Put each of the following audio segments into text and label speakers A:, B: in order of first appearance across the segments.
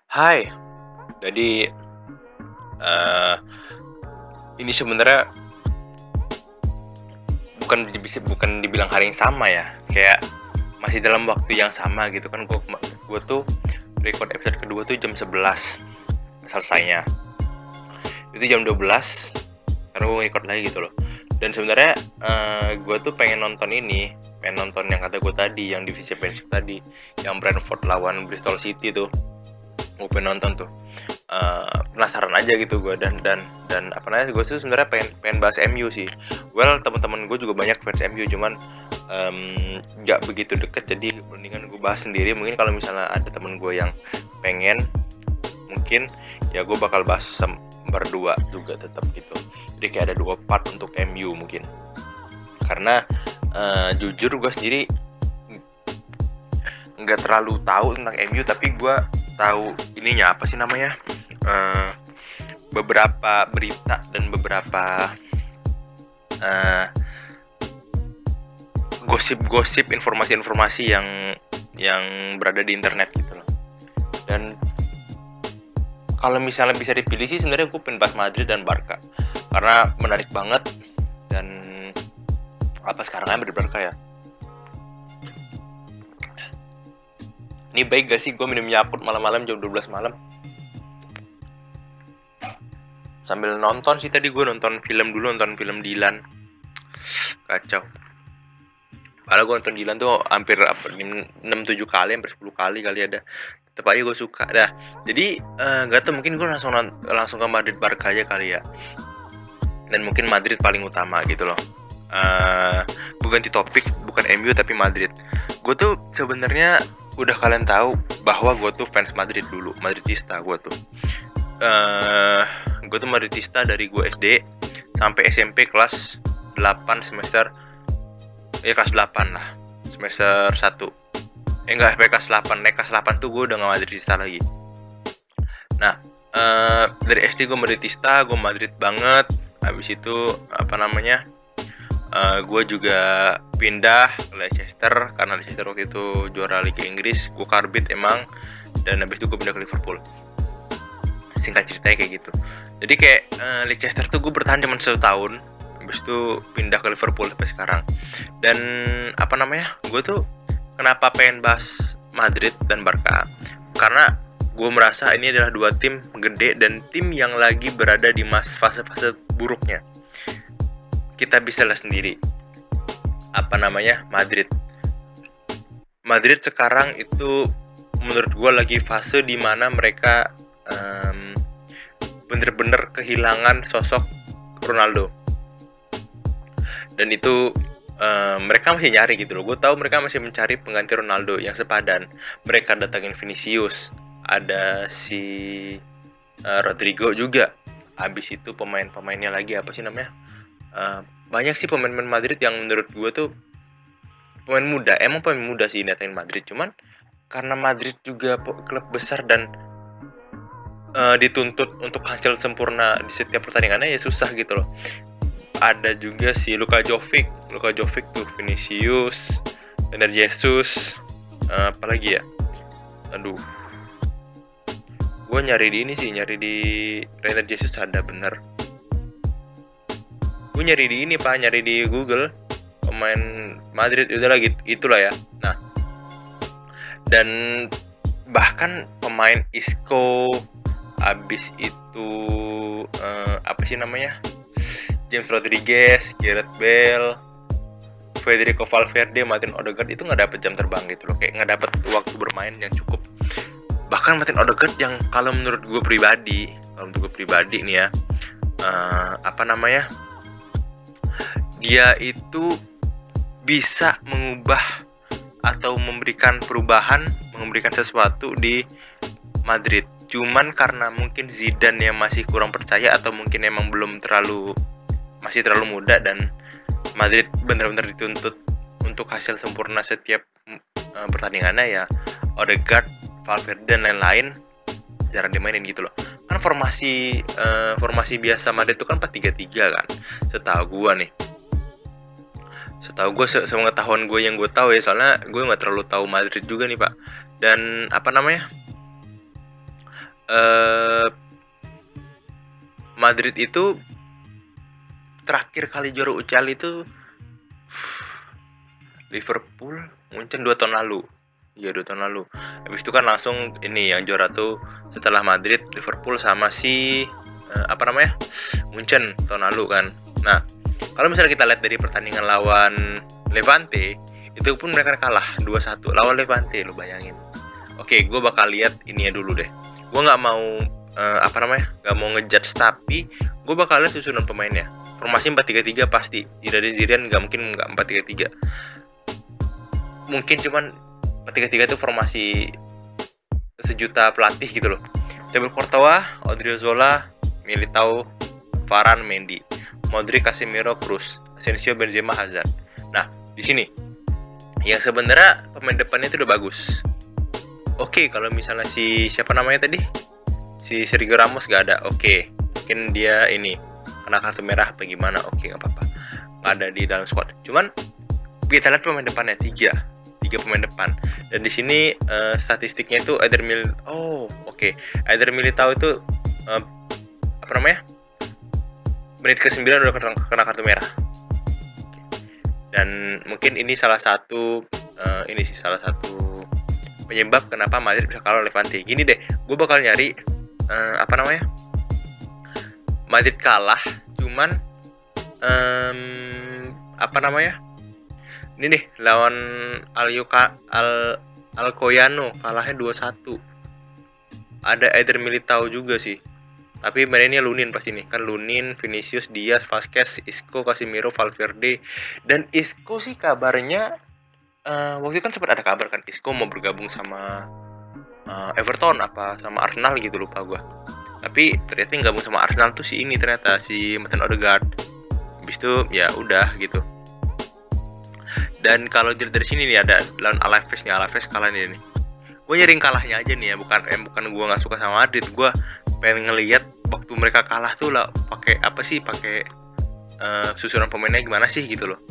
A: Hai, jadi eh ini sebenarnya bukan dibilang hari yang sama ya, kayak masih dalam waktu yang sama gitu kan. Gue tuh record episode kedua tuh jam 11 selesainya. Itu jam 12 karena gue record lagi gitu loh. Dan sebenarnya gue tuh pengen nonton yang kata gue tadi, yang divisi Championship tadi, yang Brentford lawan Bristol City tuh. Gue pengen nonton tuh. Penasaran aja gitu gue, dan apa namanya, gue tuh sebenarnya pengen bahas MU sih. Well, teman-teman gue juga banyak fans MU, cuman nggak begitu deket, jadi mendingan gue bahas sendiri. Mungkin kalau misalnya ada temen gue yang pengen, mungkin ya gue bakal bahas berdua juga tetap gitu. Jadi kayak ada 2 part untuk MU mungkin, karena jujur gue sendiri nggak terlalu tahu tentang MU, tapi gue tahu ininya apa sih namanya, beberapa berita dan beberapa gosip-gosip, informasi-informasi yang berada di internet gitu loh. Dan kalau misalnya bisa dipilih sih, sebenarnya gue pengen bahas Madrid dan Barca karena menarik banget. Dan apa sekarang Madrid Barca ya, ini baik gak sih gue minum Yakult malam-malam jam 12 malam sambil nonton sih. Tadi gue nonton film Dylan, kacau. Padahal gue nonton Dylan tuh hampir 6-7 kali, hampir 10 kali ada. Tetep aja gue suka dah. Jadi gak tau, mungkin gue langsung ke Madrid Barca aja kali ya. Dan mungkin Madrid paling utama gitu loh. Gue ganti topik, bukan MU tapi Madrid. Gue tuh sebenarnya udah kalian tahu bahwa gue tuh fans Madrid dulu, Madridista gue tuh. Gue tuh Madridista dari gue SD sampai SMP kelas 8 semester, ya kelas 8 lah, semester 1. Enggak, sampai kelas 8. Naik kelas 8 tuh gue udah gak Madridista lagi. Nah, dari SD gue Madridista, gue Madrid banget. Habis itu apa namanya, gue juga pindah ke Leicester karena Leicester waktu itu juara Liga Inggris. Gue karbit emang. Dan habis itu gue pindah ke Liverpool. Singkat ceritanya kayak gitu. Jadi kayak Leicester tuh gue bertahan cuma 1 tahun. Habis itu pindah ke Liverpool sampai sekarang. Dan apa namanya, gue tuh kenapa pengen bahas Madrid dan Barca, karena gue merasa ini adalah 2 tim gede dan tim yang lagi berada di fase-fase buruknya. Kita bisa lihat sendiri apa namanya, Madrid sekarang itu menurut gue lagi fase dimana mereka bener-bener kehilangan sosok Ronaldo. Dan itu mereka masih nyari gitu loh. Gue tahu mereka masih mencari pengganti Ronaldo yang sepadan. Mereka datangin Vinicius, ada si Rodrigo juga. Habis itu pemain-pemainnya lagi apa sih namanya? Banyak sih pemain-pemain Madrid yang menurut gue tuh pemain muda. Emang pemain muda sih datangin Madrid, cuman karena Madrid juga klub besar dan dituntut untuk hasil sempurna di setiap pertandingannya, ya susah gitu loh. Ada juga si Luka Jovic tuh, Vinicius, Reiner Jesus, apalagi ya, aduh, gue nyari di Reiner Jesus ada bener. Gue nyari di Google pemain Madrid, udah lagi itulah ya. Nah, dan bahkan pemain Isco, abis itu apa sih namanya, James Rodriguez, Gareth Bale, Federico Valverde, Martin Odegaard itu nggak dapet jam terbang gitu loh, kayak nggak dapet waktu bermain yang cukup. Bahkan Martin Odegaard yang kalau menurut gue pribadi nih ya, apa namanya, dia itu bisa mengubah atau memberikan sesuatu di Madrid. Cuman karena mungkin Zidane yang masih kurang percaya, atau mungkin emang masih terlalu muda, dan Madrid benar-benar dituntut untuk hasil sempurna setiap pertandingannya, ya Odegaard, Valverde dan lain-lain jarang dimainin gitu loh. Kan formasi biasa Madrid itu kan 4-3-3 kan, setahu gue sepengetahuan gue yang gue tahu ya, soalnya gue nggak terlalu tahu Madrid juga nih Pak. Dan apa namanya, Madrid itu terakhir kali juara UCL itu Liverpool Munchen 2 tahun lalu. Iya 2 tahun lalu. Habis itu kan langsung ini yang juara tuh setelah Madrid, Liverpool sama si Munchen tahun lalu kan. Nah, kalau misalnya kita lihat dari pertandingan lawan Levante, itu pun mereka kalah 2-1 lawan Levante, lo bayangin. Oke, gue bakal lihat ininya dulu deh. Gue nggak mau nggak mau ngejudge, tapi gue bakal lihat susunan pemainnya. Formasi 4-3-3 pasti. Zidane nggak mungkin nggak 4-3-3. Mungkin cuman 4-3-3 itu formasi sejuta pelatih gitu loh. Thibaut Courtois, Odriozola, Militao, Varane, Mendy, Modric, Casemiro, Kroos, Asensio, Benzema, Hazard. Nah, di sini yang sebenarnya pemain depannya itu udah bagus. Oke, kalau misalnya si siapa namanya tadi? Si Sergio Ramos gak ada. Oke, mungkin dia ini kena kartu merah apa gimana. Oke, nggak apa-apa. Nggak ada di dalam squad. Cuman kita lihat pemain depannya tiga pemain depan. Dan di sini statistiknya itu Eder Militao itu menit ke-9 udah kena kartu merah. Dan mungkin ini salah satu penyebab kenapa Madrid bisa kalah Levante. Gini deh, gue bakal nyari Madrid kalah, cuman ini deh lawan Alcoyano kalahnya 2-1. Ada Eder Militao juga sih. Tapi mainnya Lunin pasti nih. Kan Lunin, Vinicius, Diaz, Vasquez, Isco, Casemiro, Valverde. Dan Isco sih kabarnya waktu itu kan sempat ada kabar kan Isco mau bergabung sama Everton apa sama Arsenal gitu, lupa gue. Tapi ternyata yang gabung sama Arsenal tuh si Martin Odegaard. Habis itu ya udah gitu. Dan kalau dari sini nih ada lawan Alaves kalah nih. Gue nyering kalahnya aja nih ya, bukan gue nggak suka sama Madrid. Gue pengen ngelihat waktu mereka kalah tuh lah pakai susunan pemainnya gimana sih gitu loh.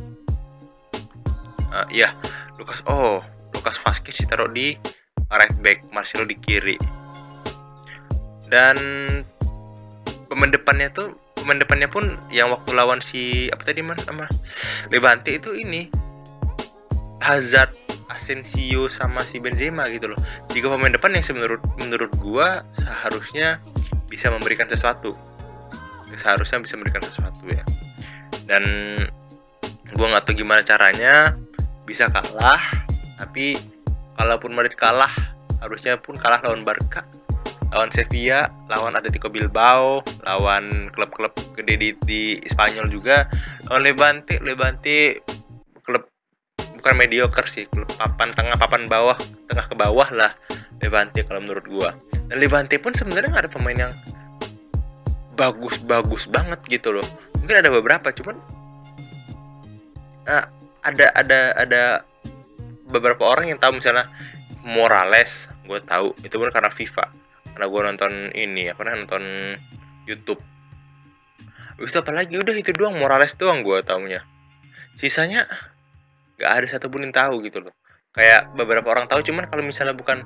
A: Lucas Vazquez ditaruh di right back, Marcelo di kiri. Dan pemain depannya pun yang waktu lawan Levante itu ini Hazard, Asensio sama si Benzema gitu loh. 3 pemain depan yang menurut gua seharusnya bisa memberikan sesuatu. Ya. Dan gua nggak tahu gimana caranya bisa kalah. Tapi kalaupun Madrid kalah, harusnya pun kalah lawan Barca, lawan Sevilla, lawan Atletico Bilbao, lawan klub-klub gede di Spanyol juga, lawan Levante klub bukan mediocre sih, klub papan tengah ke bawah lah Levante kalau menurut gua. Dan Levante pun sebenarnya nggak ada pemain yang bagus banget gitu loh. Mungkin ada beberapa, cuman ada beberapa orang yang tahu, misalnya Morales, gue tahu itu pun karena FIFA, karena gue nonton nonton YouTube. Habis itu apalagi udah itu doang, Morales doang gue taunya. Sisanya nggak ada satupun yang tahu gitu loh. Kayak beberapa orang tahu, cuman kalau misalnya bukan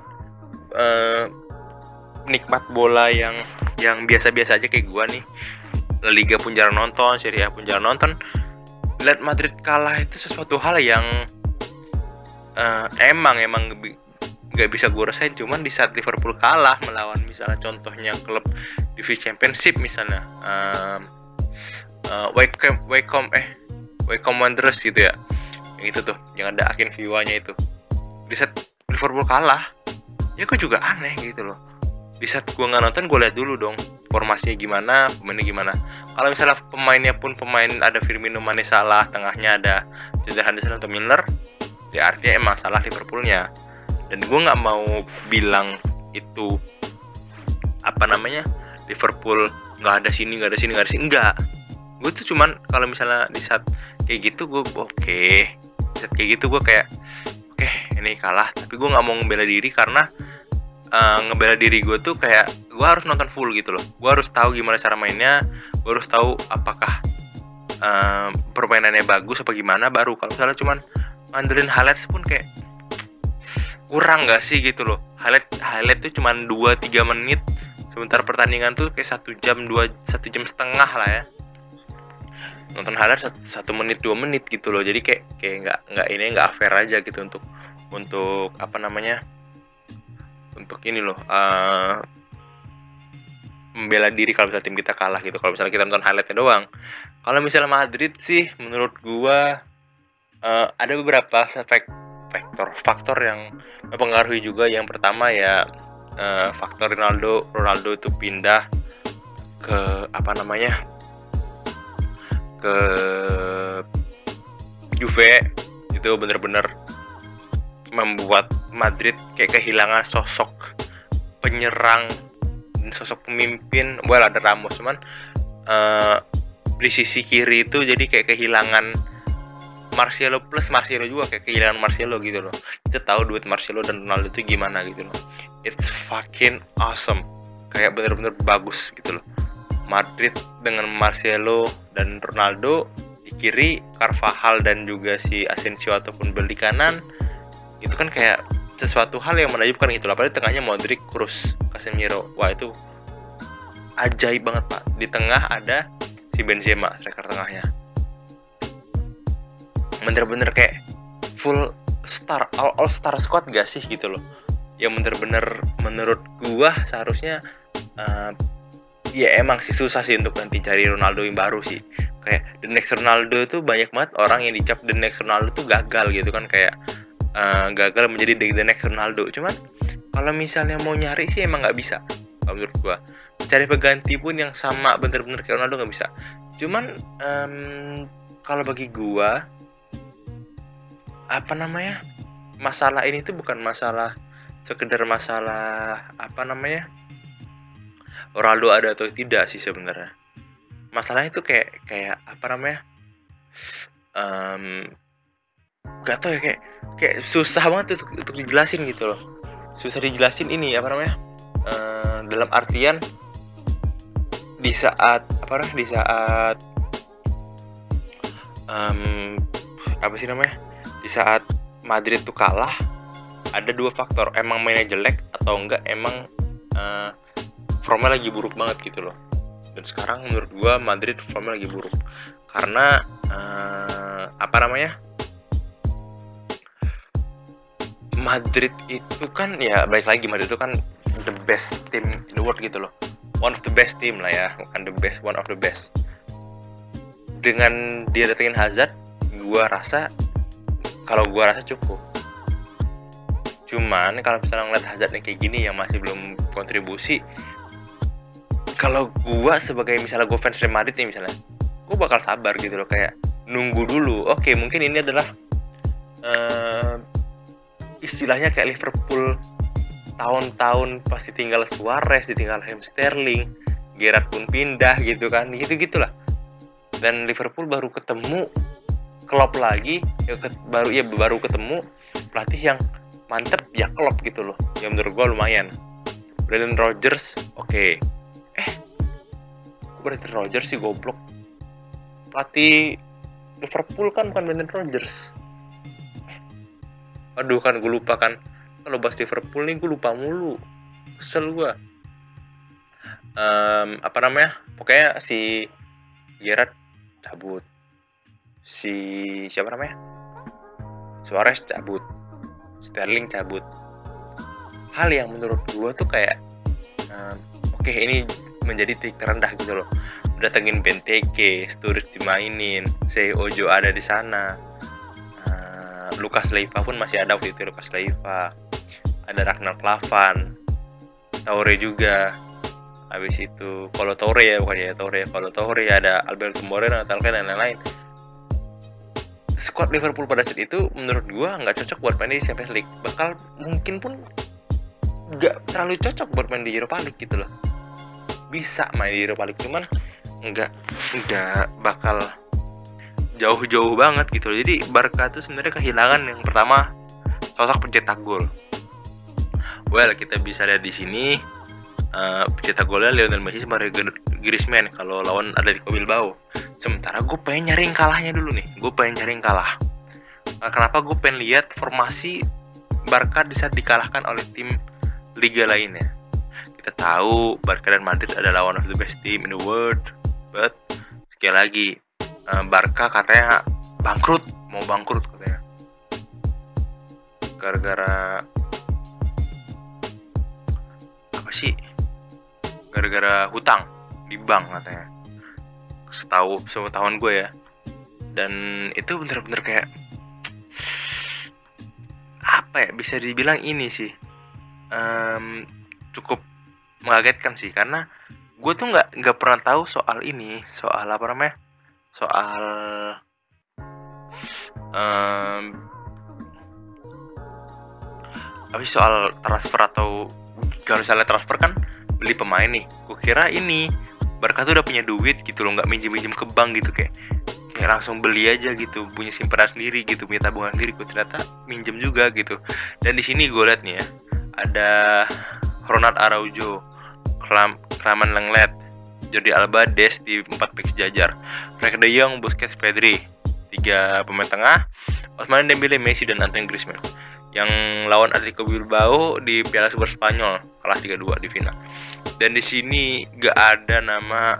A: nikmat bola yang biasa-biasa aja kayak gue nih, La Liga pun jarang nonton, Serie A pun jarang nonton, lihat Madrid kalah itu sesuatu hal yang emang nggak bisa gue rasain. Cuman di saat Liverpool kalah melawan misalnya contohnya klub divisi Championship misalnya Wycombe Wanderers gitu ya, yang itu tuh yang ada Akin Viwanya itu, di saat Liverpool kalah ya gue juga aneh gitu loh. Di saat gue nggak nonton, gue lihat dulu dong formasinya gimana, pemainnya gimana. Kalau misalnya pemainnya pun ada Firmino, Mane, Salah, tengahnya ada Jordan Henderson atau Milner, ya artinya emang salah Liverpoolnya. Dan gue nggak mau bilang itu Liverpool nggak ada sini, enggak. Gue tuh cuman kalau misalnya di saat kayak gitu gue di saat kayak gitu gue kayak oke, ini kalah, tapi gue nggak mau ngebela diri, karena ngebela diri gue tuh kayak gue harus nonton full gitu loh. Gue harus tahu gimana cara mainnya, gue harus tahu apakah permainannya bagus apa gimana, baru. Kalau misalnya cuman ngandelin highlights pun kayak kurang gak sih gitu loh. Highlight tuh cuman 2-3 menit Sementara pertandingan tuh kayak 1 jam 1,5 jam lah ya. Nonton highlight 1 menit 2 menit gitu loh. Jadi kayak nggak fair aja gitu untuk apa namanya, untuk ini loh, membela diri kalau misalnya tim kita kalah gitu. Kalau misalnya kita nonton highlightnya doang. Kalau misalnya Madrid sih menurut gua ada beberapa faktor yang mempengaruhi juga. Yang pertama ya faktor Ronaldo itu pindah ke apa namanya, ke Juve. Itu bener-bener membuat Madrid kayak kehilangan sosok penyerang dan sosok pemimpin. Well, ada Ramos, cuman di sisi kiri itu jadi kayak kehilangan Marcelo, plus Marcelo juga kayak kehilangan Marcelo gitu loh. Kita tahu duet Marcelo dan Ronaldo itu gimana gitu loh. It's fucking awesome. Kayak bener-bener bagus gitu loh. Madrid dengan Marcelo dan Ronaldo di kiri, Carvajal dan juga si Asensio ataupun Bale di kanan. Itu kan kayak sesuatu hal yang menakjubkan gitu loh. Apalagi tengahnya Modric, Kroos, Casemiro. Wah, itu ajaib banget, Pak. Di tengah ada si Benzema, striker tengahnya. Bener-bener kayak full star, all star squad gak sih gitu loh. Yang bener-bener menurut gua seharusnya ya emang sih susah sih untuk nanti cari Ronaldo yang baru sih. Kayak the next Ronaldo tuh banyak banget orang yang dicap the next Ronaldo tuh gagal gitu kan. Kayak gagal menjadi the next Ronaldo. Cuman kalau misalnya mau nyari sih emang gak bisa kalau menurut gua. Cari pengganti pun yang sama bener-bener kayak Ronaldo gak bisa. Cuman kalau bagi gua apa namanya, masalah ini tuh bukan masalah sekedar masalah apa namanya Ronaldo ada atau tidak sih sebenarnya. Masalahnya itu kayak apa namanya, gak tau ya, kayak susah banget untuk dijelasin gitu loh. Susah dijelasin ini apa namanya, dalam artian di saat apa namanya, di saat apa sih namanya, di saat Madrid tuh kalah, ada dua faktor, emang mainnya jelek atau enggak emang formnya lagi buruk banget gitu loh. Dan sekarang menurut gua Madrid formnya lagi buruk karena apa namanya, Madrid itu kan ya balik lagi, Madrid itu kan the best team in the world gitu loh, one of the best team lah ya, bukan the best, one of the best. Dengan dia datengin Hazard, gua rasa cukup. Cuman kalau misalnya ngeliat Hazardnya kayak gini yang masih belum kontribusi, kalau gua sebagai misalnya gua fans Real Madrid nih misalnya, gua bakal sabar gitu loh, kayak nunggu dulu. Oke, mungkin ini adalah istilahnya kayak Liverpool tahun-tahun pasti tinggal Suarez, ditinggal Sterling, Gerrard pun pindah gitu kan, gitu-gitulah. Dan Liverpool baru ketemu Klopp lagi, baru ketemu pelatih yang mantep ya, Klopp gitu loh. Yang menurut gua lumayan. Brendan Rodgers, oke. Brendan Rodgers sih goblok. Pelatih Liverpool kan bukan Brendan Rodgers. Aduh, kan gue lupa kan. Kalau bahas Liverpool nih gue lupa mulu. Kesel gue. Apa namanya? Pokoknya si Gerrard cabut. Siapa namanya? Suarez cabut. Sterling cabut. Hal yang menurut gue tuh kayak oke, ini menjadi titik terendah gitu loh. Datengin Benteke, Sturridge dimainin, Seo Ojo ada di sana. Lucas Leiva pun masih ada waktu itu, Lucas Leiva. Ada Ragnar Klavan, Toure juga. Habis itu Kolo Toure ya, bukan ya Toure, Kolo Toure, ada Alberto Moreno, Talken dan lain-lain. Squad Liverpool pada saat itu menurut gua nggak cocok buat main di Champions League. Bakal mungkin pun nggak terlalu cocok buat main di Europa League gitu loh. Bisa main di Europa League, cuman nggak bakal jauh-jauh banget gitu. Jadi Barca tuh sebenarnya kehilangan yang pertama sosok pencetak gol. Well, kita bisa lihat di sini pencetak golnya Lionel Messi sama Griezmann kalau lawan Atletico Bilbao. Sementara gue pengen nyari kalahnya dulu nih. Kenapa gue pengen lihat formasi Barca di saat dikalahkan oleh tim liga lainnya. kita tahu Barca dan Madrid adalah one of the best team in the world, but sekali lagi Barca katanya mau bangkrut katanya gara-gara apa sih, gara-gara hutang di bank katanya, sepengetahuan gue ya. Dan itu bener-bener kayak apa ya, bisa dibilang ini sih cukup mengagetkan sih, karena gue tuh nggak pernah tahu soal ini, soal apa namanya, soal tapi soal transfer, atau kalau misalnya transfer kan beli pemain nih, gue kira ini Barca tuh udah punya duit gitu loh, nggak minjem ke bank gitu, kayak langsung beli aja gitu, punya simpanan sendiri gitu, punya tabungan sendiri. Gue ternyata minjem juga gitu. Dan di sini gue liat nih ya, ada Ronald Araujo, Kraman Lenglet, Jordi Alba, Des di 4 back sejajar, Frank de Jong, Busquets, Pedri, 3 pemain tengah, Ousmane Dembele, Messi, dan Antoine Griezmann, yang lawan Atletico Bilbao di Piala Super Spanyol kelas 3-2 di final. Dan di sini gak ada nama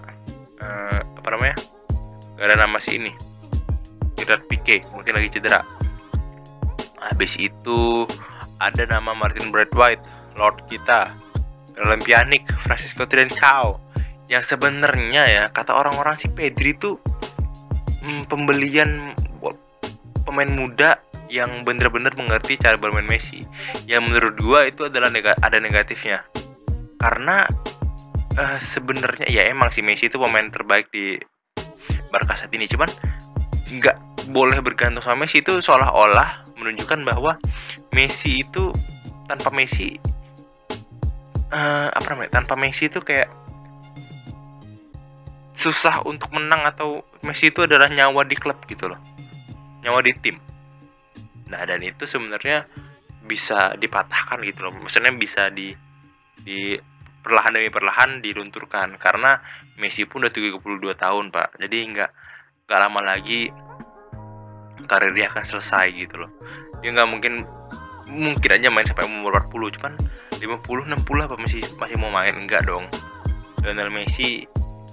A: gak ada nama si ini, Gerard Pique, mungkin lagi cedera. Habis itu ada nama Martin Braithwaite, Lord kita, Pjanic, Francisco Trincao, yang sebenarnya ya kata orang-orang si Pedri tuh pembelian pemain muda yang bener-bener mengerti cara bermain Messi. Yang menurut gua itu adalah ada negatifnya, karena sebenarnya ya emang si Messi itu pemain terbaik di Barca saat ini, cuman nggak boleh bergantung sama Messi. Itu seolah-olah menunjukkan bahwa Messi itu tanpa Messi tanpa Messi itu kayak susah untuk menang, atau Messi itu adalah nyawa di klub gitu loh, nyawa di tim. Nah, dan itu sebenarnya bisa dipatahkan gitu loh, maksudnya bisa di perlahan demi perlahan dilunturkan, karena Messi pun udah 32 tahun Pak, jadi nggak lama lagi karir dia akan selesai gitu loh. Dia nggak mungkin aja main sampai umur 40, cuman 50, 60 apa masih mau main? Enggak dong. Lionel Messi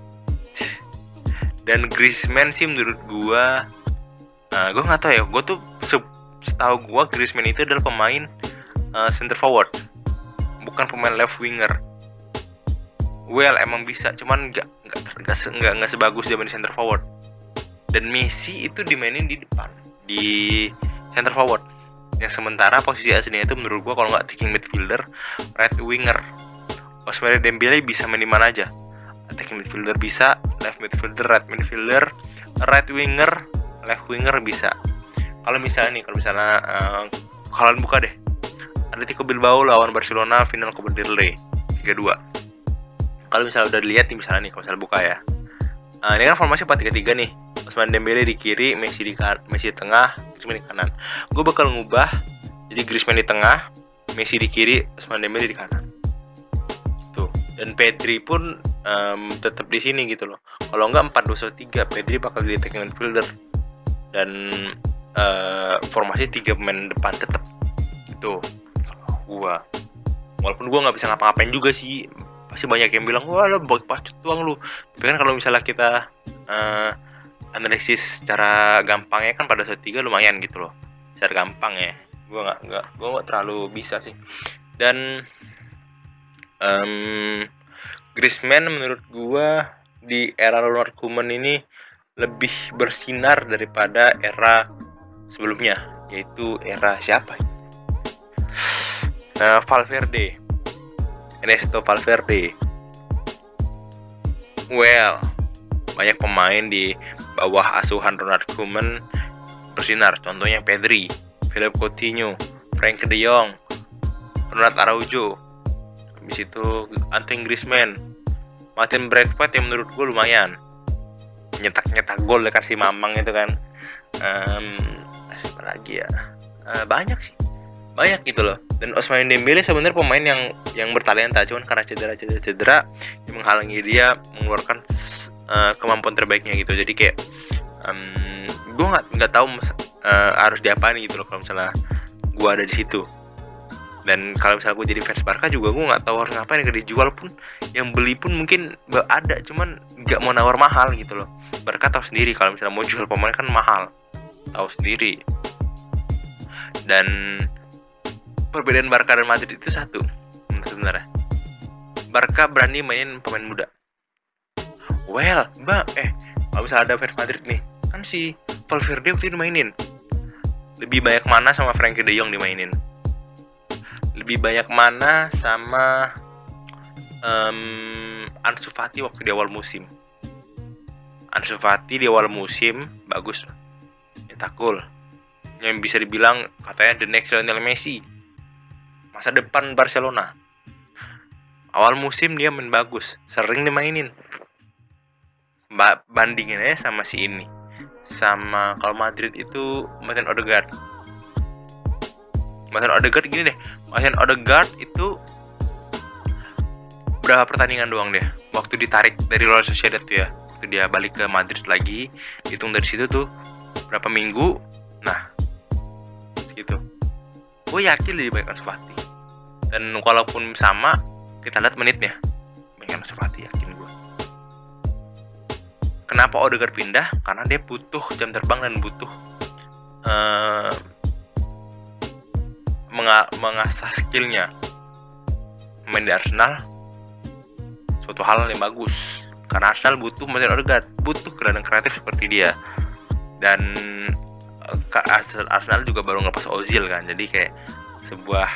A: dan Griezmann sih menurut gua, gua nggak tahu ya, gua tuh setahu gua Griezmann itu adalah pemain center forward, bukan pemain left winger. Well, emang bisa, cuman nggak sebagus dia main center forward. Dan Messi itu dimainin di depan, di center forward. Yang sementara posisi aslinya itu menurut gua kalau nggak attacking midfielder, right winger. Ousmane Dembele bisa main di mana aja. Attacking midfielder bisa, left midfielder, right midfielder, right winger, left winger bisa. Kalau misalnya kalian buka deh, Atletico Bilbao lawan Barcelona final Copa del Rey 3-2. Kalau misalnya udah dilihat nih, misalnya buka ya, ini kan formasi 4-3-3 nih. Ousmane Dembele di kiri, Messi di tengah, Griezmann di kanan. Gue bakal ngubah jadi Griezmann di tengah, Messi di kiri, Ousmane Dembele di kanan. Tuh. Dan Pedri pun tetap di sini gitu loh. Kalau enggak 4-2-3, Pedri bakal jadi attacking midfielder. Dan formasi 3 pemain depan tetap. Itu gua. Walaupun gua nggak bisa ngapa-ngapain juga sih. Pasti banyak yang bilang, wah lo bagi pacut doang lu. Tapi kan kalau misalnya kita analisis secara gampangnya kan pada saat 3 lumayan gitu loh. Secara gampang ya. Gua nggak terlalu bisa sih. Dan Griezmann menurut gua di era Ronald Koeman ini lebih bersinar daripada era sebelumnya, yaitu era siapa? Valverde, Ernesto Valverde. Well, banyak pemain di bawah asuhan Ronald Koeman bersinar. Contohnya Pedri, Philippe Coutinho, Frank de Jong, Ronald Araujo. Habis itu Antoine Griezmann, Martin Braithwaite yang menurut gue lumayan nyetak gol, kasih mamang itu kan. Apa lagi ya? Banyak gitu loh. Dan Ousmane Dembele sebenarnya pemain yang bertalenta, cuman karena cedera yang menghalangi dia mengeluarkan kemampuan terbaiknya gitu. Jadi kayak gue nggak tahu harus diapain gitu loh kalau misalnya gue ada di situ. Dan kalau misalnya gue jadi fans Barca juga gue nggak tahu harus ngapain, gak dijual pun, yang beli pun mungkin ada, cuman nggak mau nawar mahal gitu loh. Barca tahu sendiri kalau misalnya mau jual pemain kan mahal, tahu sendiri. Dan perbedaan Barca dan Madrid itu satu sebenarnya. Barca berani mainin pemain muda. Kalau misalnya ada fans Madrid nih, kan si Valverde waktu itu dimainin. Lebih banyak mana sama Frenkie de Jong dimainin. Lebih banyak mana sama Ansu Fati waktu di awal musim. Ansu Fati di awal musim bagus, nyetak gol. Yang bisa dibilang katanya the next Lionel Messi, masa depan Barcelona. Awal musim dia main bagus, sering dimainin. Bandingin aja sama si ini. Sama kalau Madrid itu Martin Odegaard. Martin Odegaard gini deh, Martin Odegaard itu berapa pertandingan doang deh waktu ditarik dari Real Sociedad tuh ya. Waktu dia balik ke Madrid lagi, hitung dari situ tuh berapa minggu. Nah, segitu. Gue yakin lebih banyak Ansu Fati. Dan walaupun sama, kita lihat menitnya banyak Ansu Fati, yakin gue. Kenapa Odegaard pindah? Karena dia butuh jam terbang dan butuh mengasah skillnya. Main di Arsenal suatu hal yang bagus, karena Arsenal butuh Martin Odegaard, butuh gelandang kreatif seperti dia. Dan Arsenal juga baru ngelepas Ozil kan, jadi kayak sebuah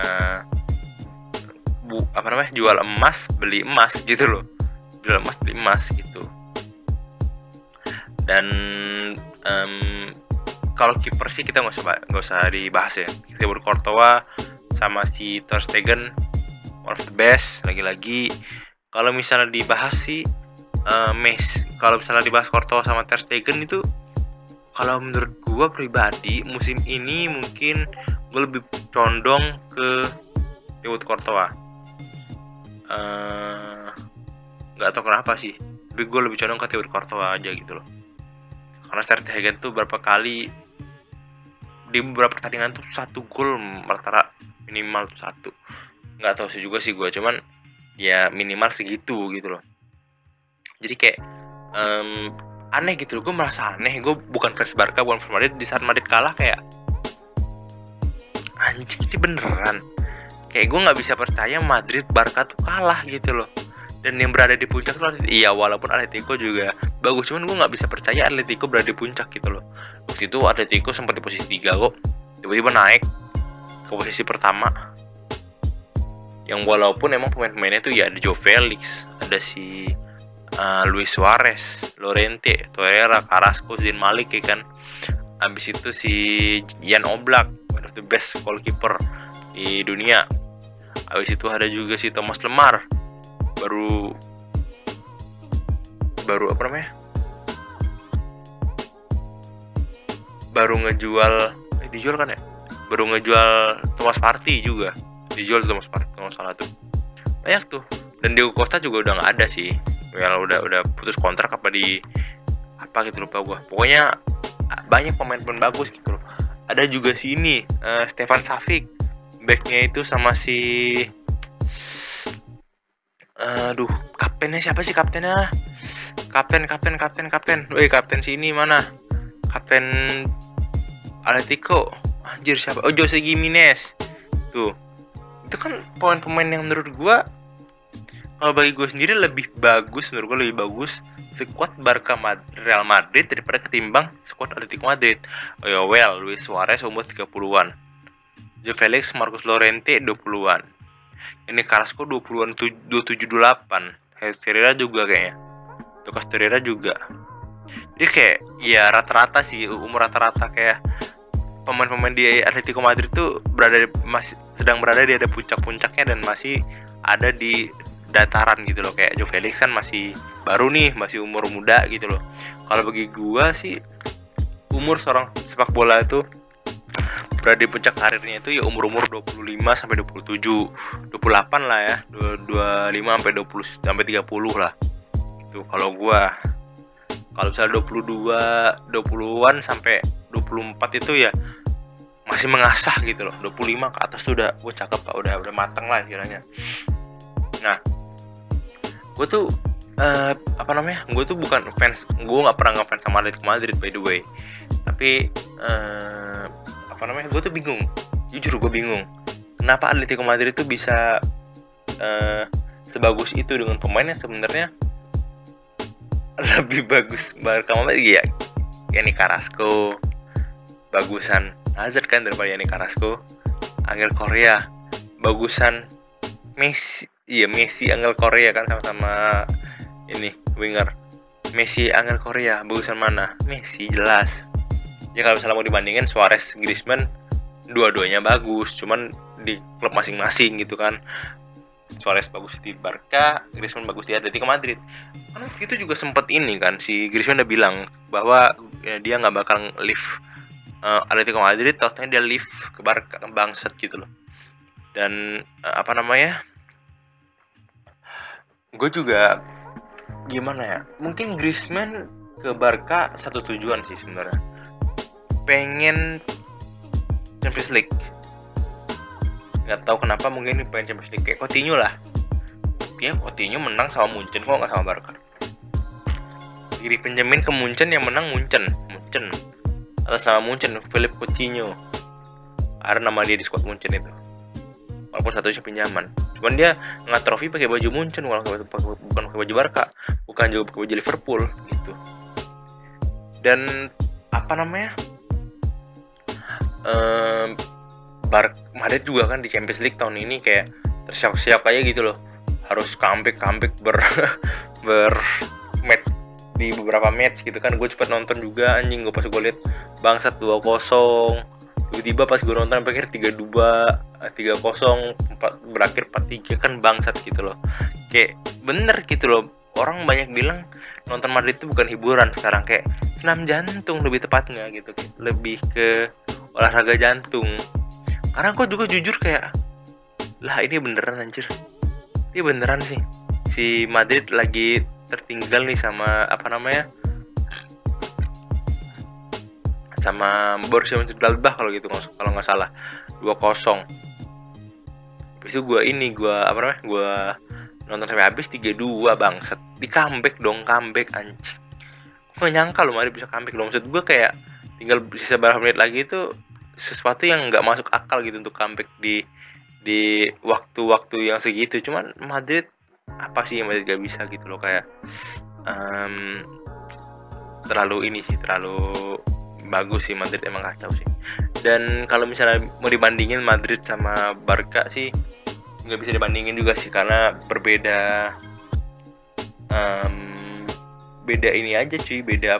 A: jual emas beli emas gitu loh, jual emas beli emas gitu. Dan kalau kiper sih kita nggak usah dibahas ya. Thibaut Courtois sama si Ter Stegen one of the best. Lagi-lagi kalau misalnya dibahas sih kalau misalnya dibahas Courtois sama Ter Stegen itu, kalau menurut gue pribadi musim ini mungkin gue lebih condong ke Thibaut Courtois. Nggak tahu kenapa sih, tapi gue lebih condong ke Thibaut Courtois aja gitu loh. Karena Ter Stegen tuh berapa kali di beberapa pertandingan tuh 1 gol rata-rata minimal tuh 1. Nggak tahu sih juga sih gue, cuman ya minimal segitu gitu loh. Jadi kayak aneh gitu loh, gue merasa aneh. Gue bukan fans Barca, bukan fans Madrid. Di saat Madrid kalah kayak anjing, ini beneran. Kayak gue nggak bisa percaya Madrid Barca tuh kalah gitu loh. Dan yang berada di puncak tuh iya, walaupun Atletico juga bagus, cuman gue nggak bisa percaya Atletico berada di puncak gitu loh. Waktu itu Atletico sempat di posisi 3 kok, tiba-tiba naik ke posisi pertama. Yang walaupun emang pemain-pemainnya tuh ya ada Joao Felix, ada si Luis Suarez, Llorente, Torreira, Carrasco, Zayn Malik ya kan. Abis itu si Jan Oblak, one of the best goalkeeper di dunia. Abis itu ada juga si Thomas Lemar, baru apa namanya? Baru dijual kan ya? Baru ngejual Thomas Partey juga. Dijual Thomas Partey kalau salah tuh. Banyak tuh. Dan Diego Costa juga udah nggak ada sih. Ya udah putus kontrak apa gitu lupa gue. Pokoknya banyak pemain-pemain bagus gitu loh. Ada juga si ini Stefan Savic, backnya itu sama si kaptennya siapa sih kaptennya? Kapten. Kapten si ini mana? Kapten Atletico. Anjir siapa? Oh, Jose Gimenez. Tuh. Itu kan pemain-pemain yang menurut gua, kalau bagi gue sendiri lebih bagus skuad Barca Real Madrid daripada ketimbang skuad Atletico Madrid. Oh ya, Luis Suarez umur 30-an. Joao Felix, Marcos Llorente 20-an. Ini Carrasco 20-an, 27-28. Herrera juga kayaknya. Lucas Torreira juga. Jadi kayak ya rata-rata sih, umur rata-rata kayak pemain-pemain di Atletico Madrid tuh sedang berada di ada puncak-puncaknya dan masih ada di dataran gitu loh. Kayak Joao Felix kan masih baru nih, masih umur muda gitu loh. Kalau bagi gua sih umur seorang sepak bola itu berada di puncak karirnya itu ya umur 25 sampai 27, 28 lah ya, 25 sampai 20 sampai 30 lah. Itu kalau gua. Kalau misalnya 20-an sampai 24 itu ya masih mengasah gitu loh. 25 ke atas tuh udah cakep Pak, udah matang lah kiranya. Nah, gue tuh gue tuh bukan fans, gue nggak pernah ngefans sama Atletico Madrid by the way. Tapi gue tuh bingung, jujur gue bingung kenapa Atletico Madrid itu bisa sebagus itu dengan pemain yang sebenarnya lebih bagus Barca Madrid ya. Yannick Carrasco bagusan Hazard kan daripada Yannick Carrasco. Angel Correa bagusan Messi Angel Correa kan, sama ini winger. Messi Angel Correa bagusan mana? Messi jelas. Ya kalau misalnya mau dibandingin Suarez Griezmann, dua-duanya bagus, cuman di klub masing-masing gitu kan. Suarez bagus di Barca, Griezmann bagus di Atletico Madrid. Kan itu juga sempat ini kan, si Griezmann udah bilang bahwa dia nggak bakal leave Atletico Madrid, totalnya dia leave ke Barca, bangsat gitu loh. Dan gue juga gimana ya, mungkin Griezmann ke Barca satu tujuan sih sebenarnya, pengen Champions League. Nggak tahu kenapa, mungkin ini pengen Champions League kayak Coutinho lah. Coutinho menang sama Munchen kok nggak sama Barca. Dipinjemin ke Munchen, yang menang Munchen atas nama Munchen, Philippe Coutinho. Ada nama dia di squad Munchen itu, walaupun statusnya pinjaman. Cuman dia nggak trofi pakai baju Munchen, bukan pakai baju Barca, bukan juga pakai baju Liverpool gitu. Dan Madrid juga kan di Champions League tahun ini kayak tersiap-siap aja gitu loh, harus comeback ber match di beberapa match gitu kan. Gue cepet nonton juga, anjing, gue pas gue liat bangsat 2-0, tiba-tiba pas gue nonton pikir 3-2, 3-0, berakhir 4-3 kan, bangsat gitu loh. Kayak bener gitu loh, orang banyak bilang nonton Madrid itu bukan hiburan sekarang, kayak senam jantung lebih tepatnya gitu, lebih ke olahraga jantung. Karena gue juga jujur kayak, lah ini beneran anjir, ini beneran sih si Madrid lagi tertinggal nih sama sama Borussia Mönchengladbach kalau nggak salah 2-0. Habis itu gue nonton sampai habis 3-2, bangsat. Di comeback anjing. Gue nyangka loh Madrid bisa comeback loh. Maksud gue kayak tinggal sisa berapa menit lagi itu sesuatu yang nggak masuk akal gitu untuk comeback di waktu-waktu yang segitu. Cuman Madrid apa sih yang Madrid gak bisa gitu loh, kayak terlalu bagus sih Madrid, emang kacau sih. Dan kalau misalnya mau dibandingin Madrid sama Barca sih nggak bisa dibandingin juga sih, karena berbeda beda ini aja cuy, beda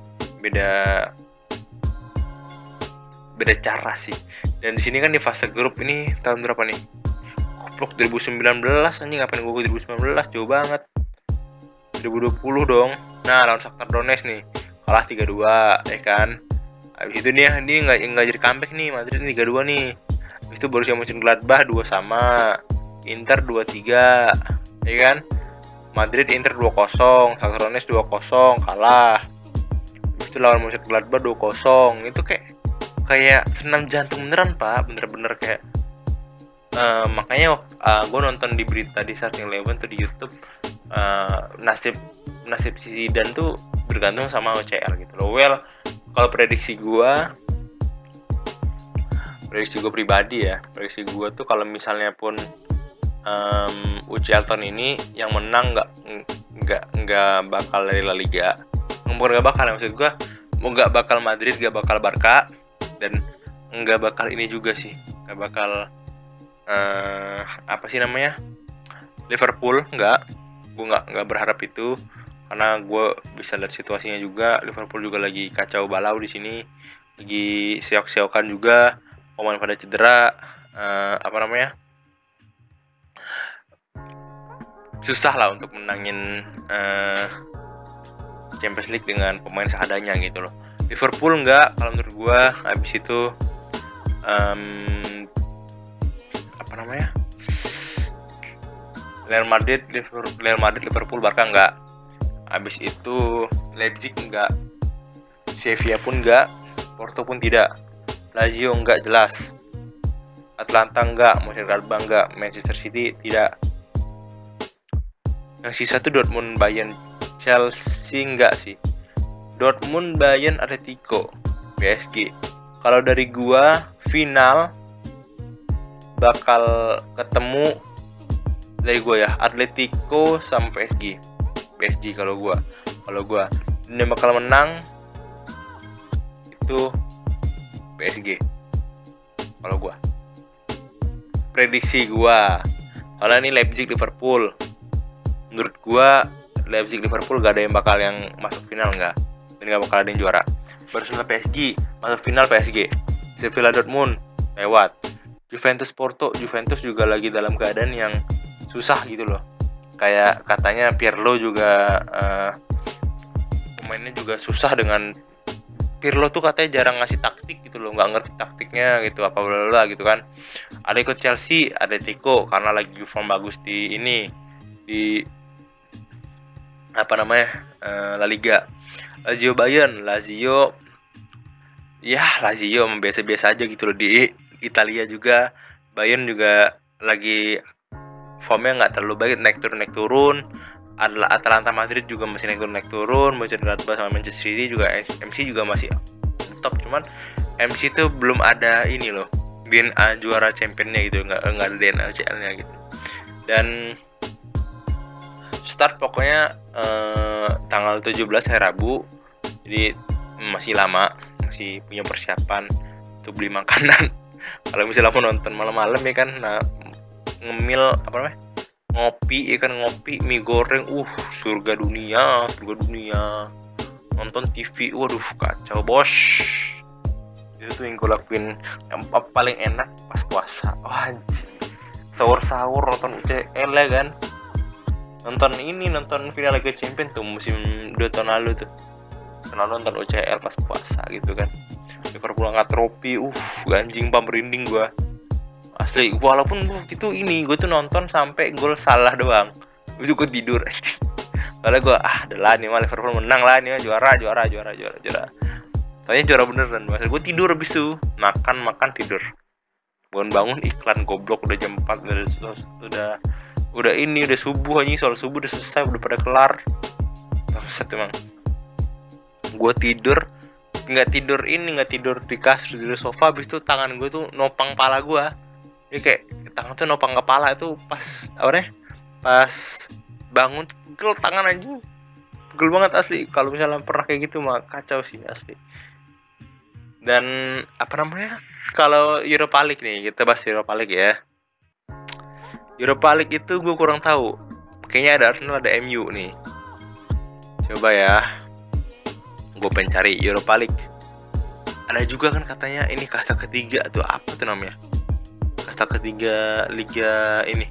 A: cara sih. Dan di sini kan di fase grup ini tahun berapa nih? Goblok, 2019 anjing, ngapain gue 2019, jauh banget. 2020 dong. Nah, lawan Shakhtar Donetsk nih, kalah 3-2 kan. Habis itu dia enggak jadi comeback nih, Madrid 3-2 nih. Habis itu Borussia Mönchengladbach 2 sama, Inter 2-3, ya kan? Madrid Inter 2-0, Shakhtar Donetsk 2-0 kalah. Habis itu lawan Mönchengladbach 2-0. Itu kayak senam jantung beneran, Pak. Bener-bener kayak makanya gue nonton di berita di Starting Eleven tuh di YouTube, nasib si Zidane tuh bergantung sama OCL gitu loh. Well, kalau prediksi gue pribadi ya, prediksi gue tuh kalau misalnya pun UCL tahun ini yang menang nggak bakal dari La Liga, bukan nggak bakal, maksud gue mau nggak bakal Madrid, nggak bakal Barca, dan nggak bakal ini juga sih, nggak bakal Liverpool. Gue nggak berharap itu, karena gue bisa lihat situasinya juga. Liverpool juga lagi kacau balau di sini, lagi seok-seokan juga, pemain pada cedera, susah lah untuk menangin Champions League dengan pemain seadanya gitu loh. Liverpool enggak, kalau menurut gue. Habis itu Real Madrid, Liverpool, Barca enggak. Habis itu Leipzig enggak, Sevilla pun enggak, Porto pun tidak. Lazio enggak jelas, Atlanta enggak, Mönchengladbach enggak, Manchester City tidak. Yang sisa tuh Dortmund, Bayern, Chelsea enggak sih. Dortmund, Bayern, Atletico, PSG. Kalau dari gua final bakal ketemu dari gua ya, Atletico sama PSG. PSG kalau gua. Ini bakal menang itu PSG. Kalau gua. Prediksi gua. Kalau ini Leipzig Liverpool. Menurut gua Leipzig Liverpool gak ada yang bakal yang masuk final, enggak. Dan gak bakal ada yang juara. Barcelona PSG masuk final PSG. Sevilla Dortmund lewat. Juventus Porto, Juventus juga lagi dalam keadaan yang susah gitu loh. Kayak katanya Pirlo juga pemainnya juga susah dengan Pirlo tuh katanya jarang ngasih taktik gitu loh, nggak ngerti taktiknya gitu apa bla gitu kan. Ada ikut Chelsea, Atletico karena lagi form bagus di apa namanya La Liga. Lazio Bayern, Lazio biasa-biasa aja gitu loh di Italia juga. Bayern juga lagi formnya nggak terlalu baik, naik turun. Atalanta Madrid juga masih naik turun. Mönchengladbach sama Manchester City juga, MC juga masih top, cuman MC itu belum ada ini loh, DNA juara championnya gitu, nggak ada DNA CL-nya gitu. Dan start pokoknya tanggal 17 hari Rabu, jadi masih lama, masih punya persiapan untuk beli makanan. Kalau misalnya mau nonton malam-malam ya kan, ngemil apa namanya, ngopi mie goreng, surga dunia, nonton TV, waduh kacau bos. Itu tuh yang gue lakuin yang paling enak pas puasa. Anjir, sahur nonton UCL ya kan, nonton final Liga Champions tuh musim 2 tahun lalu tuh, nonton UCL pas puasa gitu kan. Liverpool angkat trofi, anjing merinding gue asli. Walaupun waktu itu gue tuh nonton sampai gol salah doang, itu gue tidur anjing. Soalnya gue adalah nih mah Liverpool menang lah, nih juara. Tanya juara beneran, maksud gue tidur abis itu makan tidur. Bangun iklan goblok, udah jam 4 udah subuh anjing, soal subuh udah selesai, udah pada kelar. Bangsat emang. Gue nggak tidur di kasur, di sofa, abis itu tangan gue tuh nopang pala gue. Jadi kayak tangan tuh nopang kepala itu pas bangun tuh pegel tangan anjing, pegel banget asli. Kalau misalnya pernah kayak gitu mah kacau sih asli. Dan apa namanya, kalau Europa League nih, kita bahas Europa League ya. Europa League itu gue kurang tahu, kayaknya ada Arsenal, ada MU nih. Coba ya, gue pengen cari Europa League. Ada juga kan katanya ini kasta ketiga tuh, apa tuh namanya, kasta ketiga liga ini,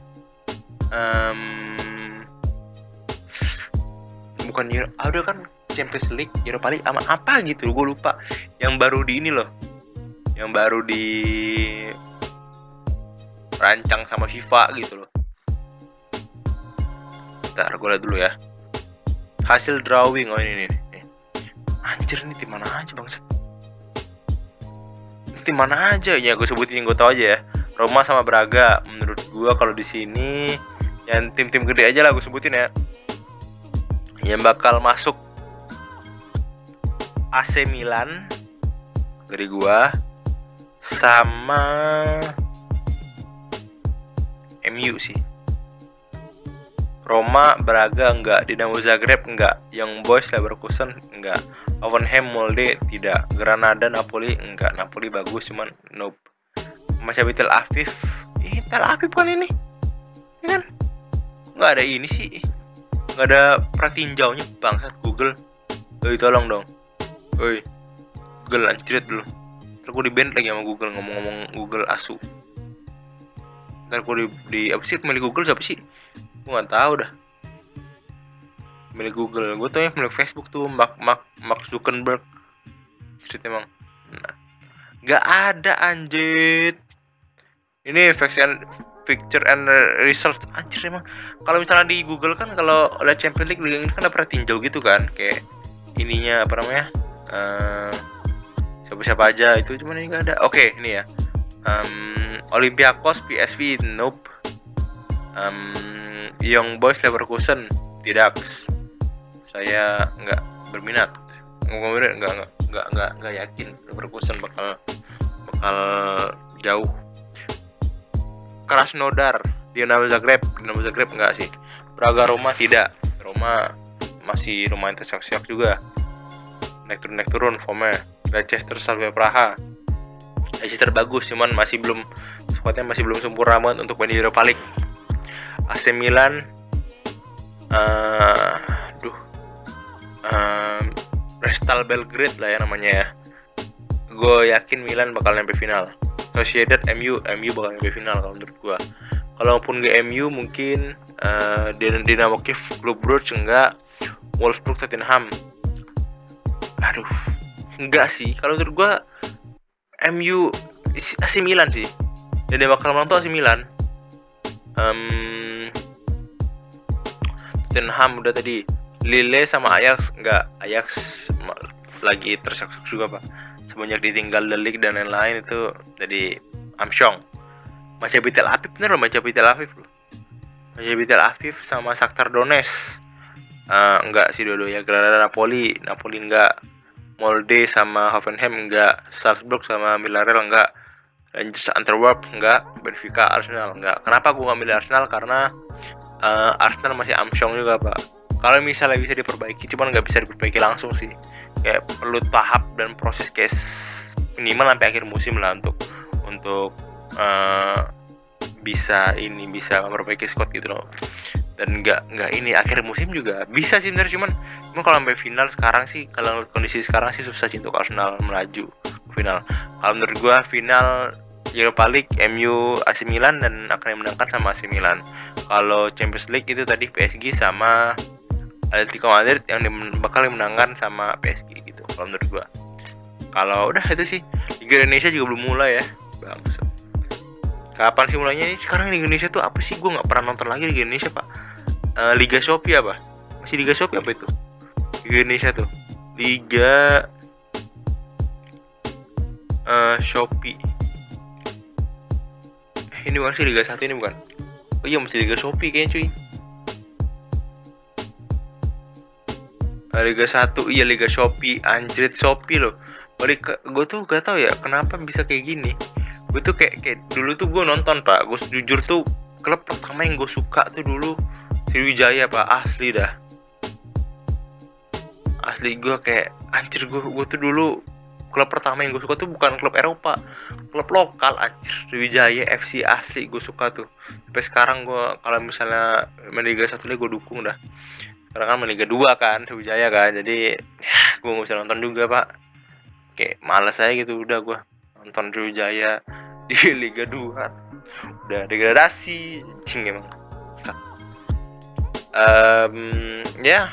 A: bukan ada kan Champions League, Europa League sama apa gitu, gue lupa. Yang baru di ini loh, yang baru di rancang sama FIFA gitu loh. Ntar gue lihat dulu ya hasil drawing. Ini anjir, ini tim mana aja bangsat, tim mana aja ya, gue sebutin, gue tau aja ya. Roma sama Braga, menurut gue kalau di sini yang tim-tim gede aja lah gue sebutin ya. Yang bakal masuk AC Milan dari gua sama MU sih. Roma, Braga enggak, Dinamo Zagreb enggak, Young Boys Leverkusen enggak, Hoffenheim Molde tidak, Granada Napoli enggak. Napoli bagus cuman nope. Maccabi Tel Aviv, Tel Aviv kan ini, ya kan? Enggak ada ini sih, enggak ada pratinjaunya bangsat Google. Tolong dong. Oi, Google anjrit dulu. Ntar gue di-ban lagi sama Google, ngomong-ngomong Google asu. Ntar gue di apa sih, pemilik Google siapa sih? Gue gak tahu dah. Pemilik Google, gue tau ya pemilik Facebook tuh Mark Zuckerberg. Anjrit emang. Nah, gak ada anjrit. Ini Picture and Results, anjir emang. Kalau misalnya di Google kan, kalau lihat Champions League Liga ini kan ada pratinjau gitu kan, kayak ininya apa namanya, siapa aja itu, cuman ini nggak ada. Oke, ini ya. Olympiakos PSV nope. Young Boys Leverkusen tidak. Saya nggak berminat. Nggak yakin Leverkusen bakal jauh. Krasnodar, Dinamo Zagreb nggak sih. Braga Roma tidak. Roma masih lumayan tersiak-siak juga. Naik turun formnya. Leicester Slavia Praha. Leicester bagus, cuman squadnya masih belum sempurna banget untuk main di Europa League. AC Milan, Restal Belgrade lah ya namanya ya. Gue yakin Milan bakal nyampe final. Sociedad MU bakal nyampe final kalau menurut gue. Kalaupun gak MU mungkin Dynamo Kiev, Club Brugge enggak, Wolfsburg, Tottenham. Aduh, enggak sih. Kalau menurut gue MU AC Milan sih. Dan dia bakal menang tuh AC Milan. Tottenham udah tadi. Lille sama Ajax enggak. Ajax lagi tersak-sak juga pak. Semenjak ditinggal The League dan lain-lain itu jadi Amsyong. Maccabi Tel Aviv bener loh, Maccabi Tel Aviv sama Shakhtar Donetsk. Enggak sih dua-duanya. Granada Napoli enggak. Molde sama Hoffenheim enggak. Salzburg sama Villarreal enggak. Rangers Antwerp enggak. Benfica Arsenal enggak. Kenapa gue ngambil Arsenal? Karena Arsenal masih Amsyong juga pak. Kalau misalnya bisa diperbaiki, cuman nggak bisa diperbaiki langsung sih. Kayak perlu tahap dan proses minimal sampai akhir musim lah untuk bisa memperbaiki squad gitu loh. Dan nggak ini akhir musim juga bisa sih bener, cuman kalau sampai final sekarang sih, kalau kondisi sekarang sih susah sih untuk Arsenal melaju final. Kalau menurut gua final Europa League MU AC Milan dan akan dimenangkan sama AC Milan. Kalau Champions League itu tadi PSG sama Atletico Madrid yang bakal dimenangkan sama PSG gitu kalau menurut gua. Kalau udah itu sih, Liga Indonesia juga belum mulai ya bang. Kapan sih mulainya nih? Sekarang Liga Indonesia tuh apa sih? Gue nggak pernah nonton lagi Liga Indonesia pak. Liga Shopee apa? Masih Liga Shopee apa itu? Liga Indonesia tuh Liga Shopee. Ini bukan sih Liga 1 ini bukan? Oh iya masih Liga Shopee kayaknya cuy. Liga 1 iya Liga Shopee, anjrit Shopee loh. Gue tuh gak tau ya kenapa bisa kayak gini. Gue tuh kayak dulu tuh gue nonton pak. Gue jujur tuh klub pertama yang gue suka tuh dulu Sriwijaya pak, asli dah. Asli gue kayak anjir, gue tuh dulu klub pertama yang gue suka tuh bukan klub Eropa, klub lokal anjir. Sriwijaya FC asli gue suka tuh. Sampai sekarang gue kalau misalnya main Liga 1 gue dukung dah. Sekarang kan Liga 2 kan, Sriwijaya kan, jadi ya, gue gak bisa nonton juga pak. Kayak males aja gitu, udah gue nonton Sriwijaya di Liga 2 udah degradasi, cing emang. Ya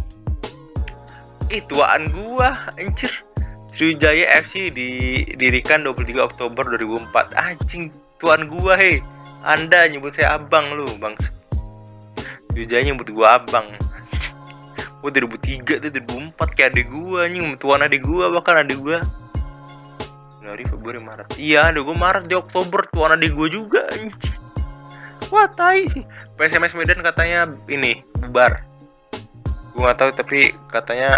A: tuaan gue anjir. Sriwijaya FC didirikan 23 Oktober 2004. Anjing, tuan gue hei. Anda nyebut saya abang lu, bang. Sriwijaya nyebut gue abang. Gue 2003 tuh 2004 kayak adik gue anjing, tuan adik gue, bahkan adik gue Januari, Februari, Maret. Iya, adik gue Maret, di Oktober tuan adik gue juga anjing. Wah, tai sih. PSMS Medan katanya ini bubar. Gue gak tahu tapi katanya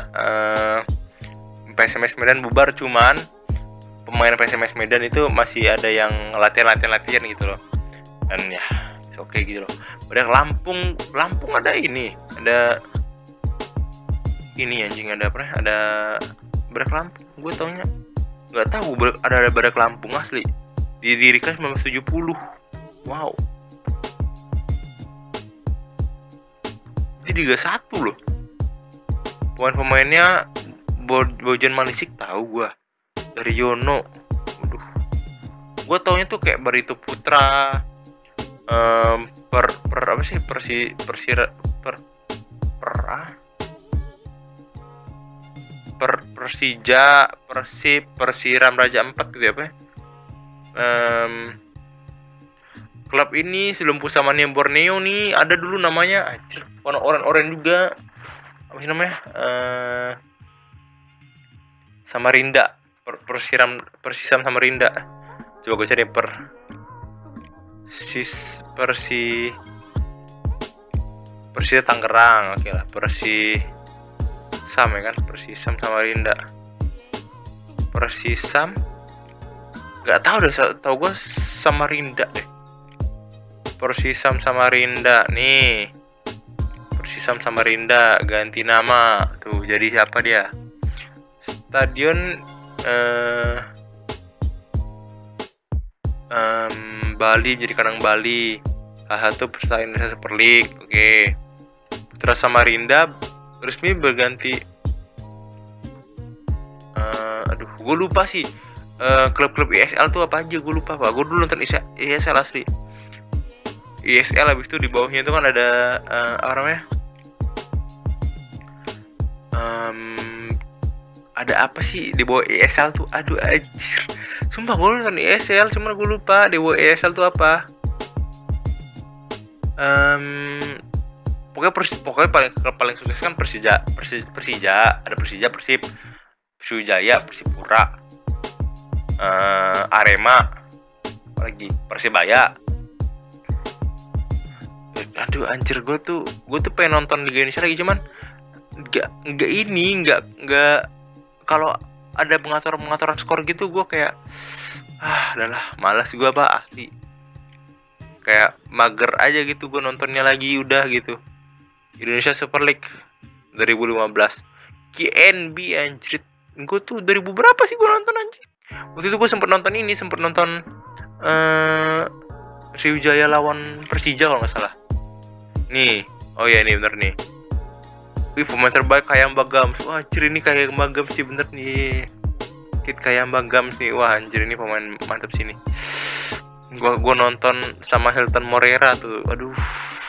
A: PSMS Medan bubar, cuman pemain PSMS Medan itu masih ada yang latihan gitu loh. Dan ya, oke gitu loh. Udah Lampung ada ini, ada ini anjing, ada apa? Ada Barak Lampung. Gue taunya nggak tahu ada Barak Lampung asli. Didirikan 1970. Wow. Jadi Liga 1 loh. Pemain-pemainnya Bojan Malisik tahu gue. Dari Yono. Waduh. Gue taunya tuh kayak Barito Putra. Apa sih? Persija, Persib, Persiram Raja 4 gitu apa ya. Klub ini sebelum Pusamania Borneo nih ada dulu namanya anjir, warna oranye juga. Apa sih namanya? Samarinda. Persisam Samarinda. Coba gue cari Persija Tangerang. Oke lah, Persisam ya kan, Persisam Samarinda. Persisam nggak tahu deh, tahu gue Samarinda deh. Persisam Samarinda nih. Persisam Samarinda ganti nama tuh, jadi siapa dia? Stadion Bali, jadi kandang Bali. Salah satu peserta Indonesia Super League. Oke. Putra Samarinda resmi berganti. Gue lupa sih. Klub-klub ISL tuh apa aja, gue lupa pak. Gue dulu nonton ISL asli. ISL habis itu di bawahnya itu kan ada apa namanya? Ada apa sih di bawah ESL tuh? Aduh anjir. Sumpah gue nonton ESL, cuman gue lupa di bawah ESL tuh apa. Pokoknya paling sukses kan Persija, ada Persija, Persib, Sriwijaya, Persipura, Arema, apalagi Persibaya. Aduh anjir, gue tuh pengen nonton Liga Indonesia lagi, cuman nggak kalau ada pengaturan skor gitu gue kayak udahlah malas gue pak, asli kayak mager aja gitu gue nontonnya lagi, udah gitu. Indonesia Super League 2015 KNB anjir, gue tuh 2000 berapa sih gue nonton anjir. Waktu itu gue sempet nonton Sriwijaya lawan Persija kalau nggak salah nih. Oh ya, ini bener nih. Wih, pemain terbaik kayak Mbak Gams. Wah anjir, ini kayak Mbak Gams sih, bener nih. Kit kayak Mbak Gams nih. Wah anjir, ini pemain mantap sini. Gua nonton sama Hilton Moreira tuh. Aduh.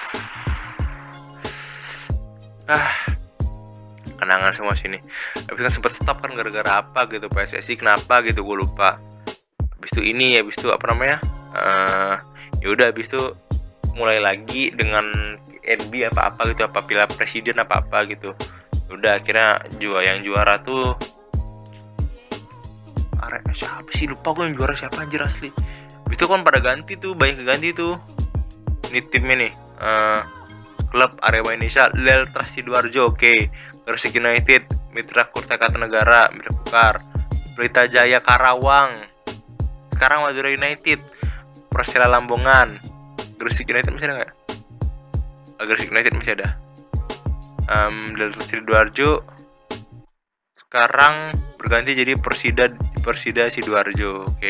A: Kenangan semua sini. Habis kan sempat stop kan gara-gara apa gitu, PSSI kenapa gitu gue lupa. Habis itu apa namanya? Ya udah, habis itu mulai lagi dengan NB apa gitu, apa piala presiden apa gitu. Udah akhirnya yang juara tuh siapa sih, lupa gue yang juara siapa anjir asli. Itu kan pada ganti tuh, banyak ganti tuh. Ini timnya nih, klub Arema Indonesia, Leltras Sidoarjo, oke. Gresik United, Mitra Kota Kartanegara, Mitra Kukar, Pelita Jaya Karawang, sekarang Madura United, Persela Lambongan. Gresik United masih ada nggak? Gresik United masih ada. Leltras Sidoarjo sekarang berganti jadi Persida Sidoarjo, oke.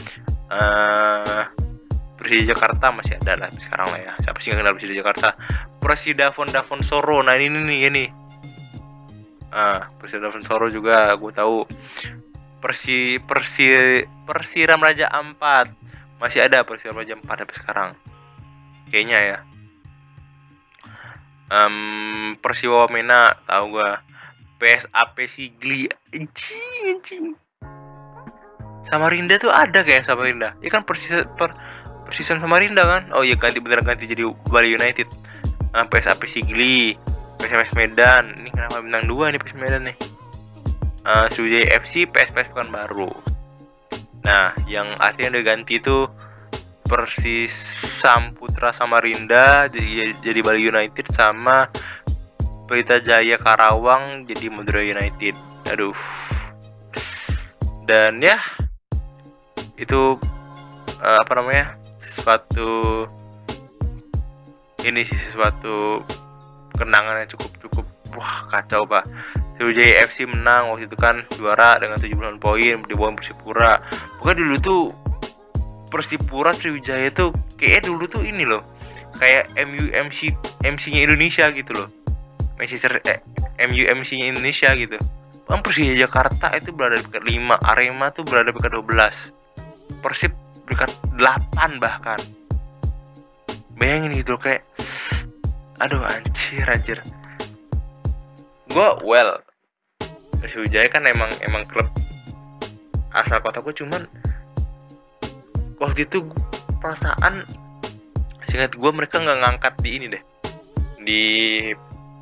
A: Persija Jakarta masih ada lah sekarang lah ya. Siapa sih yang kenal Persija Jakarta? Persida Davon Soro. Nah ini. Persida Davon Soro juga gue tahu. Persiram Raja Ampat masih ada, Persiram Raja Ampat sampai sekarang kayaknya ya. Persiwa Wamena tahu gue. PSAP Sigli, anjing. Samarinda tuh ada kayak Samarinda. Ya kan Persisam Samarinda kan. Oh iya, ganti jadi Bali United. PSAP Sigli, PSMS Medan. Ini kenapa bintang 2 nih PSMS Medan nih. Sriwijaya FC, PSPS Pekanbaru. Nah, yang artinya udah ganti itu Persisam Putra Samarinda jadi Bali United, sama Pelita Jaya Karawang jadi Madura United. Aduh. Dan ya, itu sesuatu kenangan yang cukup wah kacau pak. Sriwijaya FC menang waktu itu kan, juara dengan 79 poin di bawah Persipura. Pokoknya dulu tuh Persipura Sriwijaya tuh kayak dulu tuh ini loh, kayak MC-nya Indonesia gitu loh. MC-nya Indonesia gitu. Persija Jakarta itu berada di peringkat 5, Arema tuh berada di peringkat 12, Persib peringkat 8 bahkan. Bayangin gitu loh, kayak aduh anjir. Sriwijaya kan emang klub asal kotaku, cuman waktu itu perasaan seingat gue mereka nggak ngangkat di ini deh, di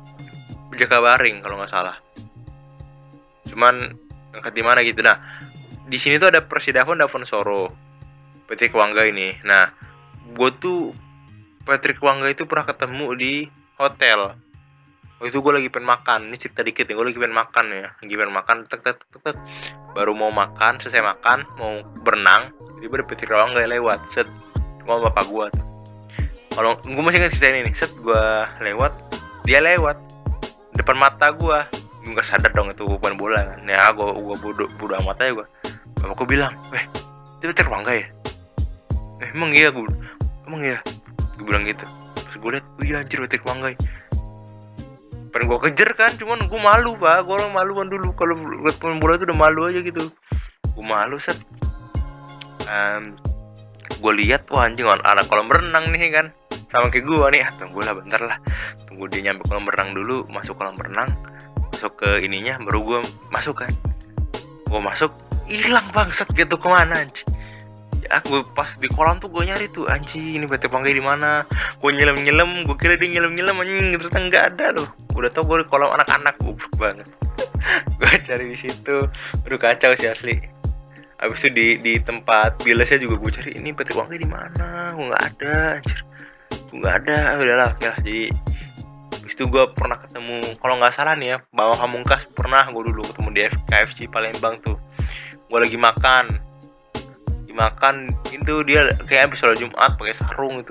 A: Jakabaring kalau nggak salah. Cuman ngangkat di mana gitu. Nah, di sini tuh ada Persidafon Dafonsoro, Patrick Wangga ini. Nah, gue tuh Patrick Wangga itu pernah ketemu di hotel. Waktu itu gue lagi pengen makan. Ini cerita dikit nih, gue lagi pengen makan ya. Lagi pengen makan, tek. Baru mau makan, selesai makan, mau berenang, tiba-tiba ada Patrick Wangga lewat. Set, sama bapak gue tuh. Kalau gue masih ingat cerita ini nih, set gue lewat, dia lewat depan mata gue. Gue gak sadar dong itu bukan bola kan. Ya gue bodo amat aja gue. Bapakku bilang, itu Patrick Wangga ya? Emang iya? Gue bilang gitu. Terus gue liat, iya anjir Patrick Wangga. Pengen gue kejar kan, cuman gue malu pak. Gue orang malu kan dulu. Kalau liat pemain bola itu udah malu aja gitu. Gue malu set. Gue lihat, wah anjing anak kolam renang nih kan. Sama kayak gue nih, tunggu lah bentar lah. Tunggu dia nyampe kolam renang dulu, masuk kolam renang. Masuk ke ininya, baru gue masuk kan. Gue masuk, hilang bangsat gitu kemana anjing. Ya gue pas di kolam tuh gue nyari tuh anjing ini Patrick Wangga di mana. Gue nyelam, gue kira dia nyelam anjing, ternyata nggak ada loh. Gue udah tau gue di kolam anak-anak, goblok banget. Gue cari di situ, aduh kacau sih asli. Abis itu di tempat bilasnya juga gue cari ini Patrick Wangga di mana. Gue nggak ada anjir. Gue nggak ada, udahlah oke lah. Jadi abis itu gue pernah ketemu, kalau nggak salah nih ya, Bambang Pamungkas pernah gue dulu ketemu di KFC Palembang tuh. Gue lagi makan itu dia kayak habis sholat Jumat pakai sarung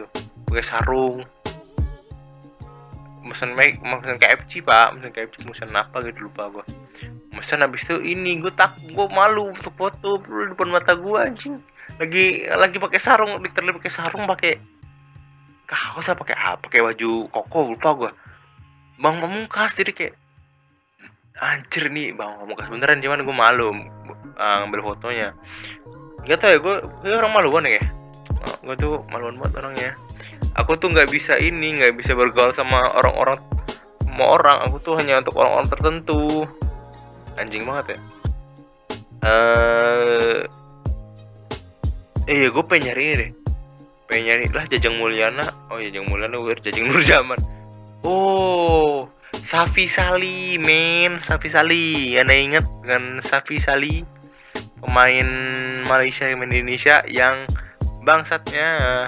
A: mesen KFC pak, mesen apa gitu lupa gue. Mesen habis itu ini gue malu foto di depan mata gue anjing. Lagi pakai sarung, literally pakai sarung, pakai kaos apa pakai baju koko lupa gue. Bang Pamungkas, jadi kayak anjir nih Bang Pamungkas beneran, cuman gue malu ngambil fotonya. Gak tau ya, gue orang maluan ya. Gue tuh maluan banget orangnya. Aku tuh nggak bisa bergaul sama orang. Aku tuh hanya untuk orang-orang tertentu. Anjing banget ya. Gue pengen nyari lah Jajang Mulyana. Oh ya Jajang Mulyana, gue Jajang Nurjaman. Oh, Safi Sali. Anda ingat dengan Safi Sali, pemain Malaysia yang Indonesia yang bangsatnya.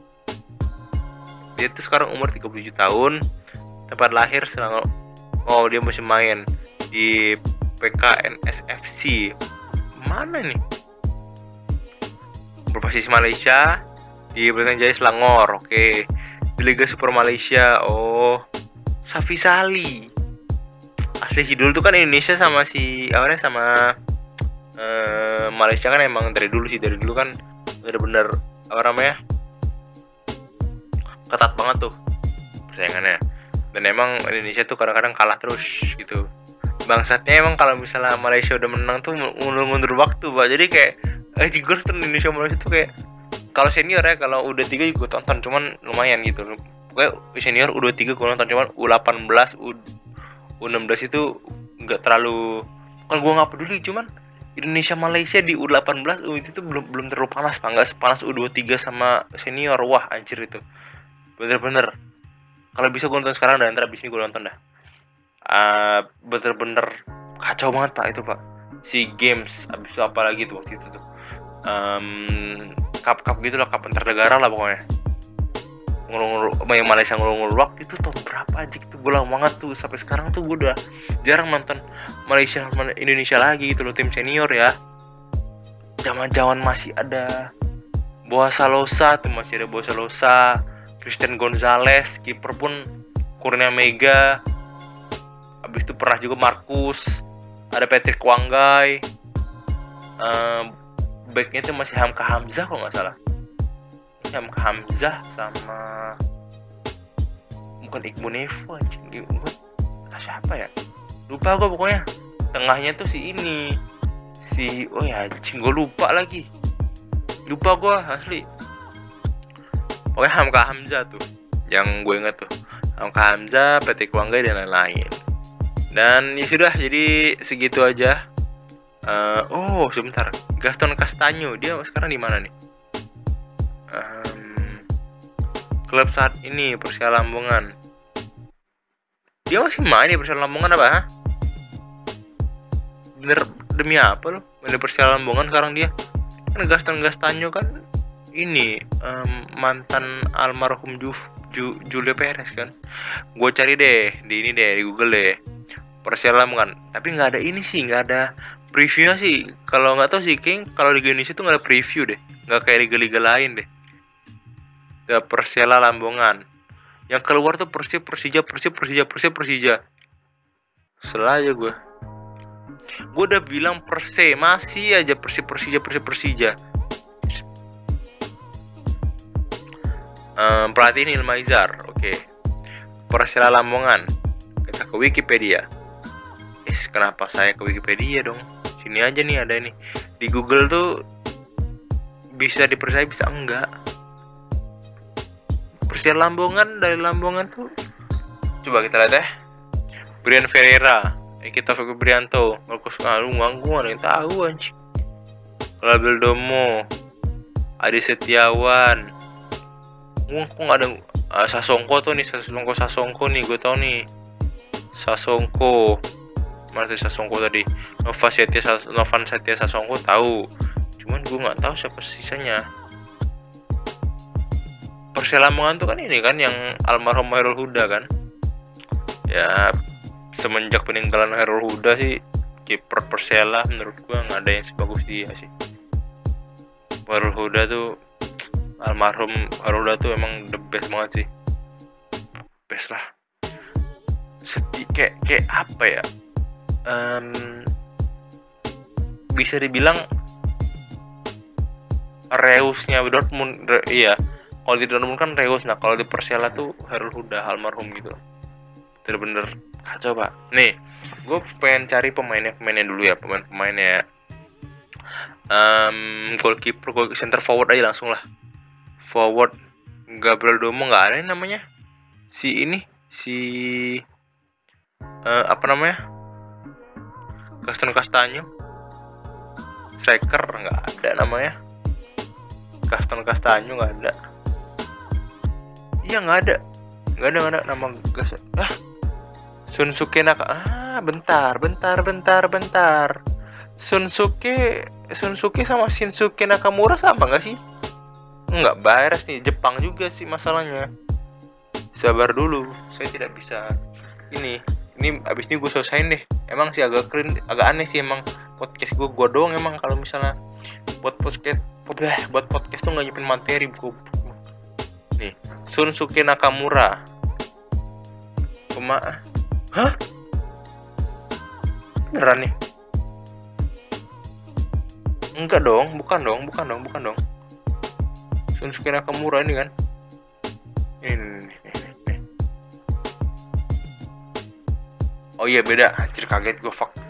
A: Dia tuh sekarang umur 37 tahun. Tempat lahir Selangor. Oh, dia masih main di PKNSFC. Mana nih? Berbasis Malaysia di Pelitaran Jaya Selangor. Oke. Di Liga Super Malaysia. Oh, Safi Sali. Asli Sidul tuh kan Indonesia sama Malaysia kan emang dari dulu kan bener-bener apa namanya, ketat banget tuh persaingannya. Dan emang Indonesia tuh kadang-kadang kalah terus gitu. Bangsatnya emang kalau misalnya Malaysia udah menang tuh mundur waktu pak. Jadi kayak gue nonton Indonesia Malaysia tuh kayak, kalau senior ya, kalau U23 gue tonton cuman lumayan gitu. Pokoknya senior U23 gue nonton, cuman U18 U16 itu nggak terlalu, kan gue nggak peduli. Cuman Indonesia Malaysia di U18 itu tuh belum terlalu panas pak, nggak sepanas U23 sama senior. Wah anjir itu bener-bener, kalau bisa gue nonton sekarang dan abis ini gue nonton dah. Bener-bener kacau banget pak itu pak. SEA Games abis itu apa lagi tuh waktu itu tuh, cup gitu lah, cup antar negara lah pokoknya. Yang Malaysia ngulur waktu itu tahun berapa aja gitu, gue lama banget tuh. Sampai sekarang tuh gue udah jarang nonton Malaysia Indonesia lagi gitu loh, tim senior ya. Zaman masih ada Boasa Losa, Christian Gonzalez, kiper pun Kurnia Mega. Habis itu pernah juga Marcus, ada Patrick Wangga. Backnya itu masih Hamka Hamzah kalau nggak salah. Hamka Hamzah sama bukan Iqbal Nevo anjing. Siapa ya? Lupa gue pokoknya. Tengahnya tuh si oh ya anjing gue lupa lagi. Lupa gue asli. Pokoknya Hamka Hamzah tuh yang gue inget tuh. Hamka Hamzah, Patrick Wangga dan lain-lain. Dan ya sudah, jadi segitu aja. Sebentar. Gaston Castanyo, dia sekarang di mana nih? Klub saat ini Persela Lamongan. Dia masih main di Persela Lamongan apa? Bener, demi apa lo? main di Persela Lambongan. Sekarang dia kan Gaston Gastanyo kan ini mantan almarhum Julia Perez kan. Gue cari deh di Google deh Persela Lambongan, tapi nggak ada ini sih, nggak ada previewnya sih. Kalau nggak tahu sih, kayaknya kalau Liga Indonesia tuh nggak ada preview deh, nggak kayak liga-liga lain deh. The Persela Lambongan yang keluar tuh Persija. Salah aja gue udah bilang masih aja Persija. Pelatih ini Ilmaizar. Oke. Persela Lambongan. Kita ke Wikipedia. Kenapa saya ke Wikipedia dong? Sini aja nih, ada nih. Di Google tuh bisa dipercaya, bisa enggak. Persela Lambongan, dari Lambongan tuh coba kita lihat ya. Brian Ferreira, Nikita Febrianto, Marcus Alung, gua ada yang tahu anjing. Label Domo, Adi Setiawan. Kok nggak ada Sasongko tuh nih, Sasongko nih, gue tau nih. Sasongko, mana tuh Sasongko tadi? Novan Setia Sasongko tahu, cuman gue nggak tahu siapa sisanya. Persela Lambongan tuh kan ini kan yang almarhum Hairul Huda kan. Ya semenjak peninggalan Hairul Huda sih kiper Persela menurut gue nggak ada yang sebagus dia sih. Hairul Huda tuh, almarhum Hairul Huda tuh emang the best banget sih. Best lah. Kayak apa ya? Bisa dibilang Reusnya Dortmund. Iya. Kalau di Dortmund kan Reus, nah kalau di Persela tuh Hairul Huda almarhum gitu. Bener-bener kacau pak. Nih, gue pengen cari pemainnya dulu ya, pemainnya. Goalkeeper, center forward aja langsung lah. Forward Gabriel Domo nggak ada namanya. Apa namanya? Gaston Castanyo. Striker nggak ada namanya. Gaston Castanyo nggak ada. Iya nggak ada nama Gaston. Shunsuke bentar. Shunsuke sama Shinsuke Nakamura sama nggak sih? Nggak, beres nih, Jepang juga sih masalahnya. Sabar dulu, saya tidak bisa ini abis ini gue selesain deh. Emang sih agak aneh sih emang podcast gue doang emang kalau misalnya buat podcast tuh nggak nyimpen materi gue. Nih, Shunsuke Nakamura. Hah? Beneran nih? Enggak dong, bukan dong. Shunsuke Nakamura ini kan. Ini. Oh iya beda, anjir kaget gue, fuck.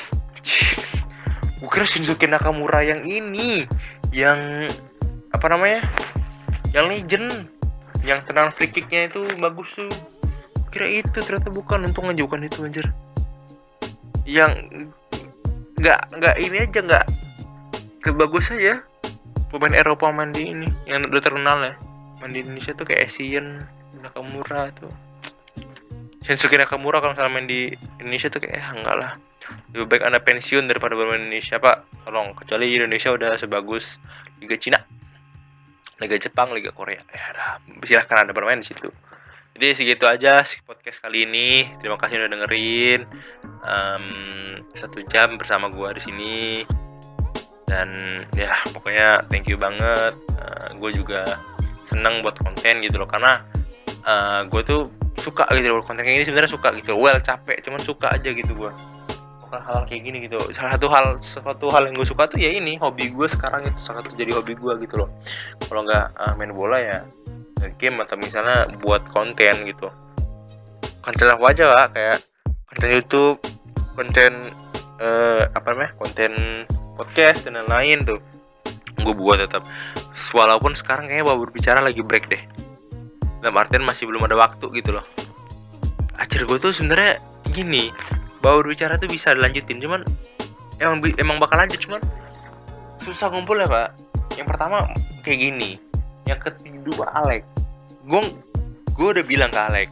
A: Gue kira Shunsuke Nakamura yang ini, yang apa namanya? Yang legend, yang tendangan free kick-nya itu bagus tuh. Kira itu, ternyata bukan. Untung aja bukan itu anjir. Yang nggak ini aja, nggak kebagus aja. Pemain Eropa main di ini yang udah terkenal ya, main di Indonesia tuh kayak Essien, Nakamura tuh. Shinsuke Nakamura kalau misalnya main di Indonesia tuh kayak enggak lah, lebih baik Anda pensiun daripada bermain Indonesia pak, tolong. Kecuali Indonesia udah sebagus Liga Cina, Liga Jepang, Liga Korea, silahkan Anda bermain di situ. Jadi segitu aja podcast kali ini. Terima kasih udah dengerin 1 jam bersama gua di sini. Dan ya pokoknya thank you banget. Gue juga seneng buat konten gitu loh, karena gue tuh suka gitu loh, konten kayak gini sebenarnya suka gitu. Capek, cuman suka aja gitu gue. Bukan hal kayak gini gitu. Satu hal yang gue suka tuh ya ini, hobi gue sekarang itu sangat jadi hobi gue gitu loh. Kalau nggak main bola ya game, atau misalnya buat konten gitu. Konten apa aja lah, kayak konten YouTube, konten konten podcast dan lain-lain tuh gue buat tetap. Walaupun sekarang kayaknya bawa berbicara lagi break deh, dalam artian masih belum ada waktu gitu loh. Ajar gue tuh sebenarnya gini, bawa berbicara tuh bisa dilanjutin, cuman emang bakal lanjut, cuman susah ngumpul ya pak. Yang pertama kayak gini, yang kedua Alex, gue udah bilang ke Alex,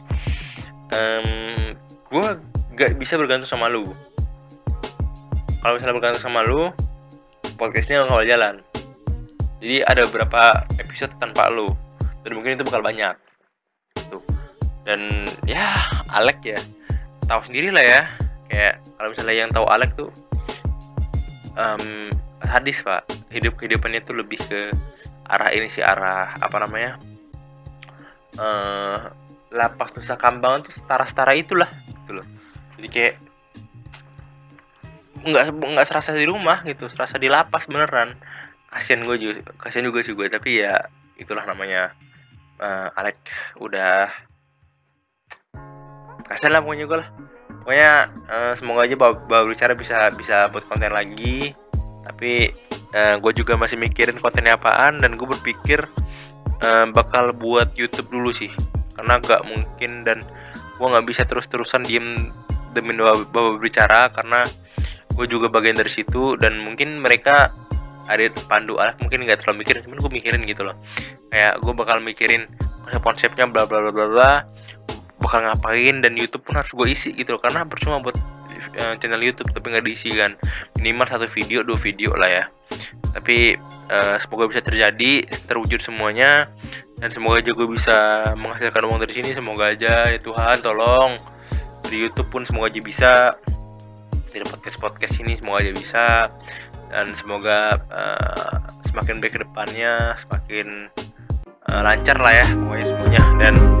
A: gue gak bisa bergantung sama lu. Kalau misalnya bergantung sama lu, podcast ini bakal jalan. Jadi ada beberapa episode tanpa lu, dan mungkin itu bakal banyak tuh. Dan ya Alek ya tahu sendiri lah ya, kayak kalau misalnya yang tahu Alek tuh sadis pak, kehidupannya tuh lebih ke arah ini sih, arah apa namanya, lapas Nusa Kambangan tuh setara itulah gitu loh. Jadi kayak nggak serasa di rumah gitu, serasa di lapas beneran. Kasian juga sih gue, tapi ya itulah namanya Alek udah kasian lah pokoknya gue lah. Pokoknya semoga aja bawa bicara bisa buat konten lagi. Tapi gue juga masih mikirin kontennya apaan, dan gue berpikir bakal buat YouTube dulu sih, karena gak mungkin dan gue nggak bisa terus-terusan diem demi bawa bicara, karena gue juga bagian dari situ. Dan mungkin mereka Adit, Pandu, Alek mungkin nggak terlalu mikirin, cuman gue mikirin gitu loh. Kayak gue bakal mikirin konsepnya bla bla bla bla bla, bakal ngapain, dan YouTube pun harus gue isi gitu loh, karena percuma buat channel YouTube tapi nggak diisi kan. Minimal 1 video 2 video lah ya. Tapi semoga bisa terjadi, terwujud semuanya, dan semoga aja gue bisa menghasilkan uang dari sini. Semoga aja ya Tuhan, tolong di YouTube pun semoga aja bisa, di podcast ini semoga aja bisa, dan semoga semakin baik ke depannya, semakin lancar lah ya pokoknya semuanya. Dan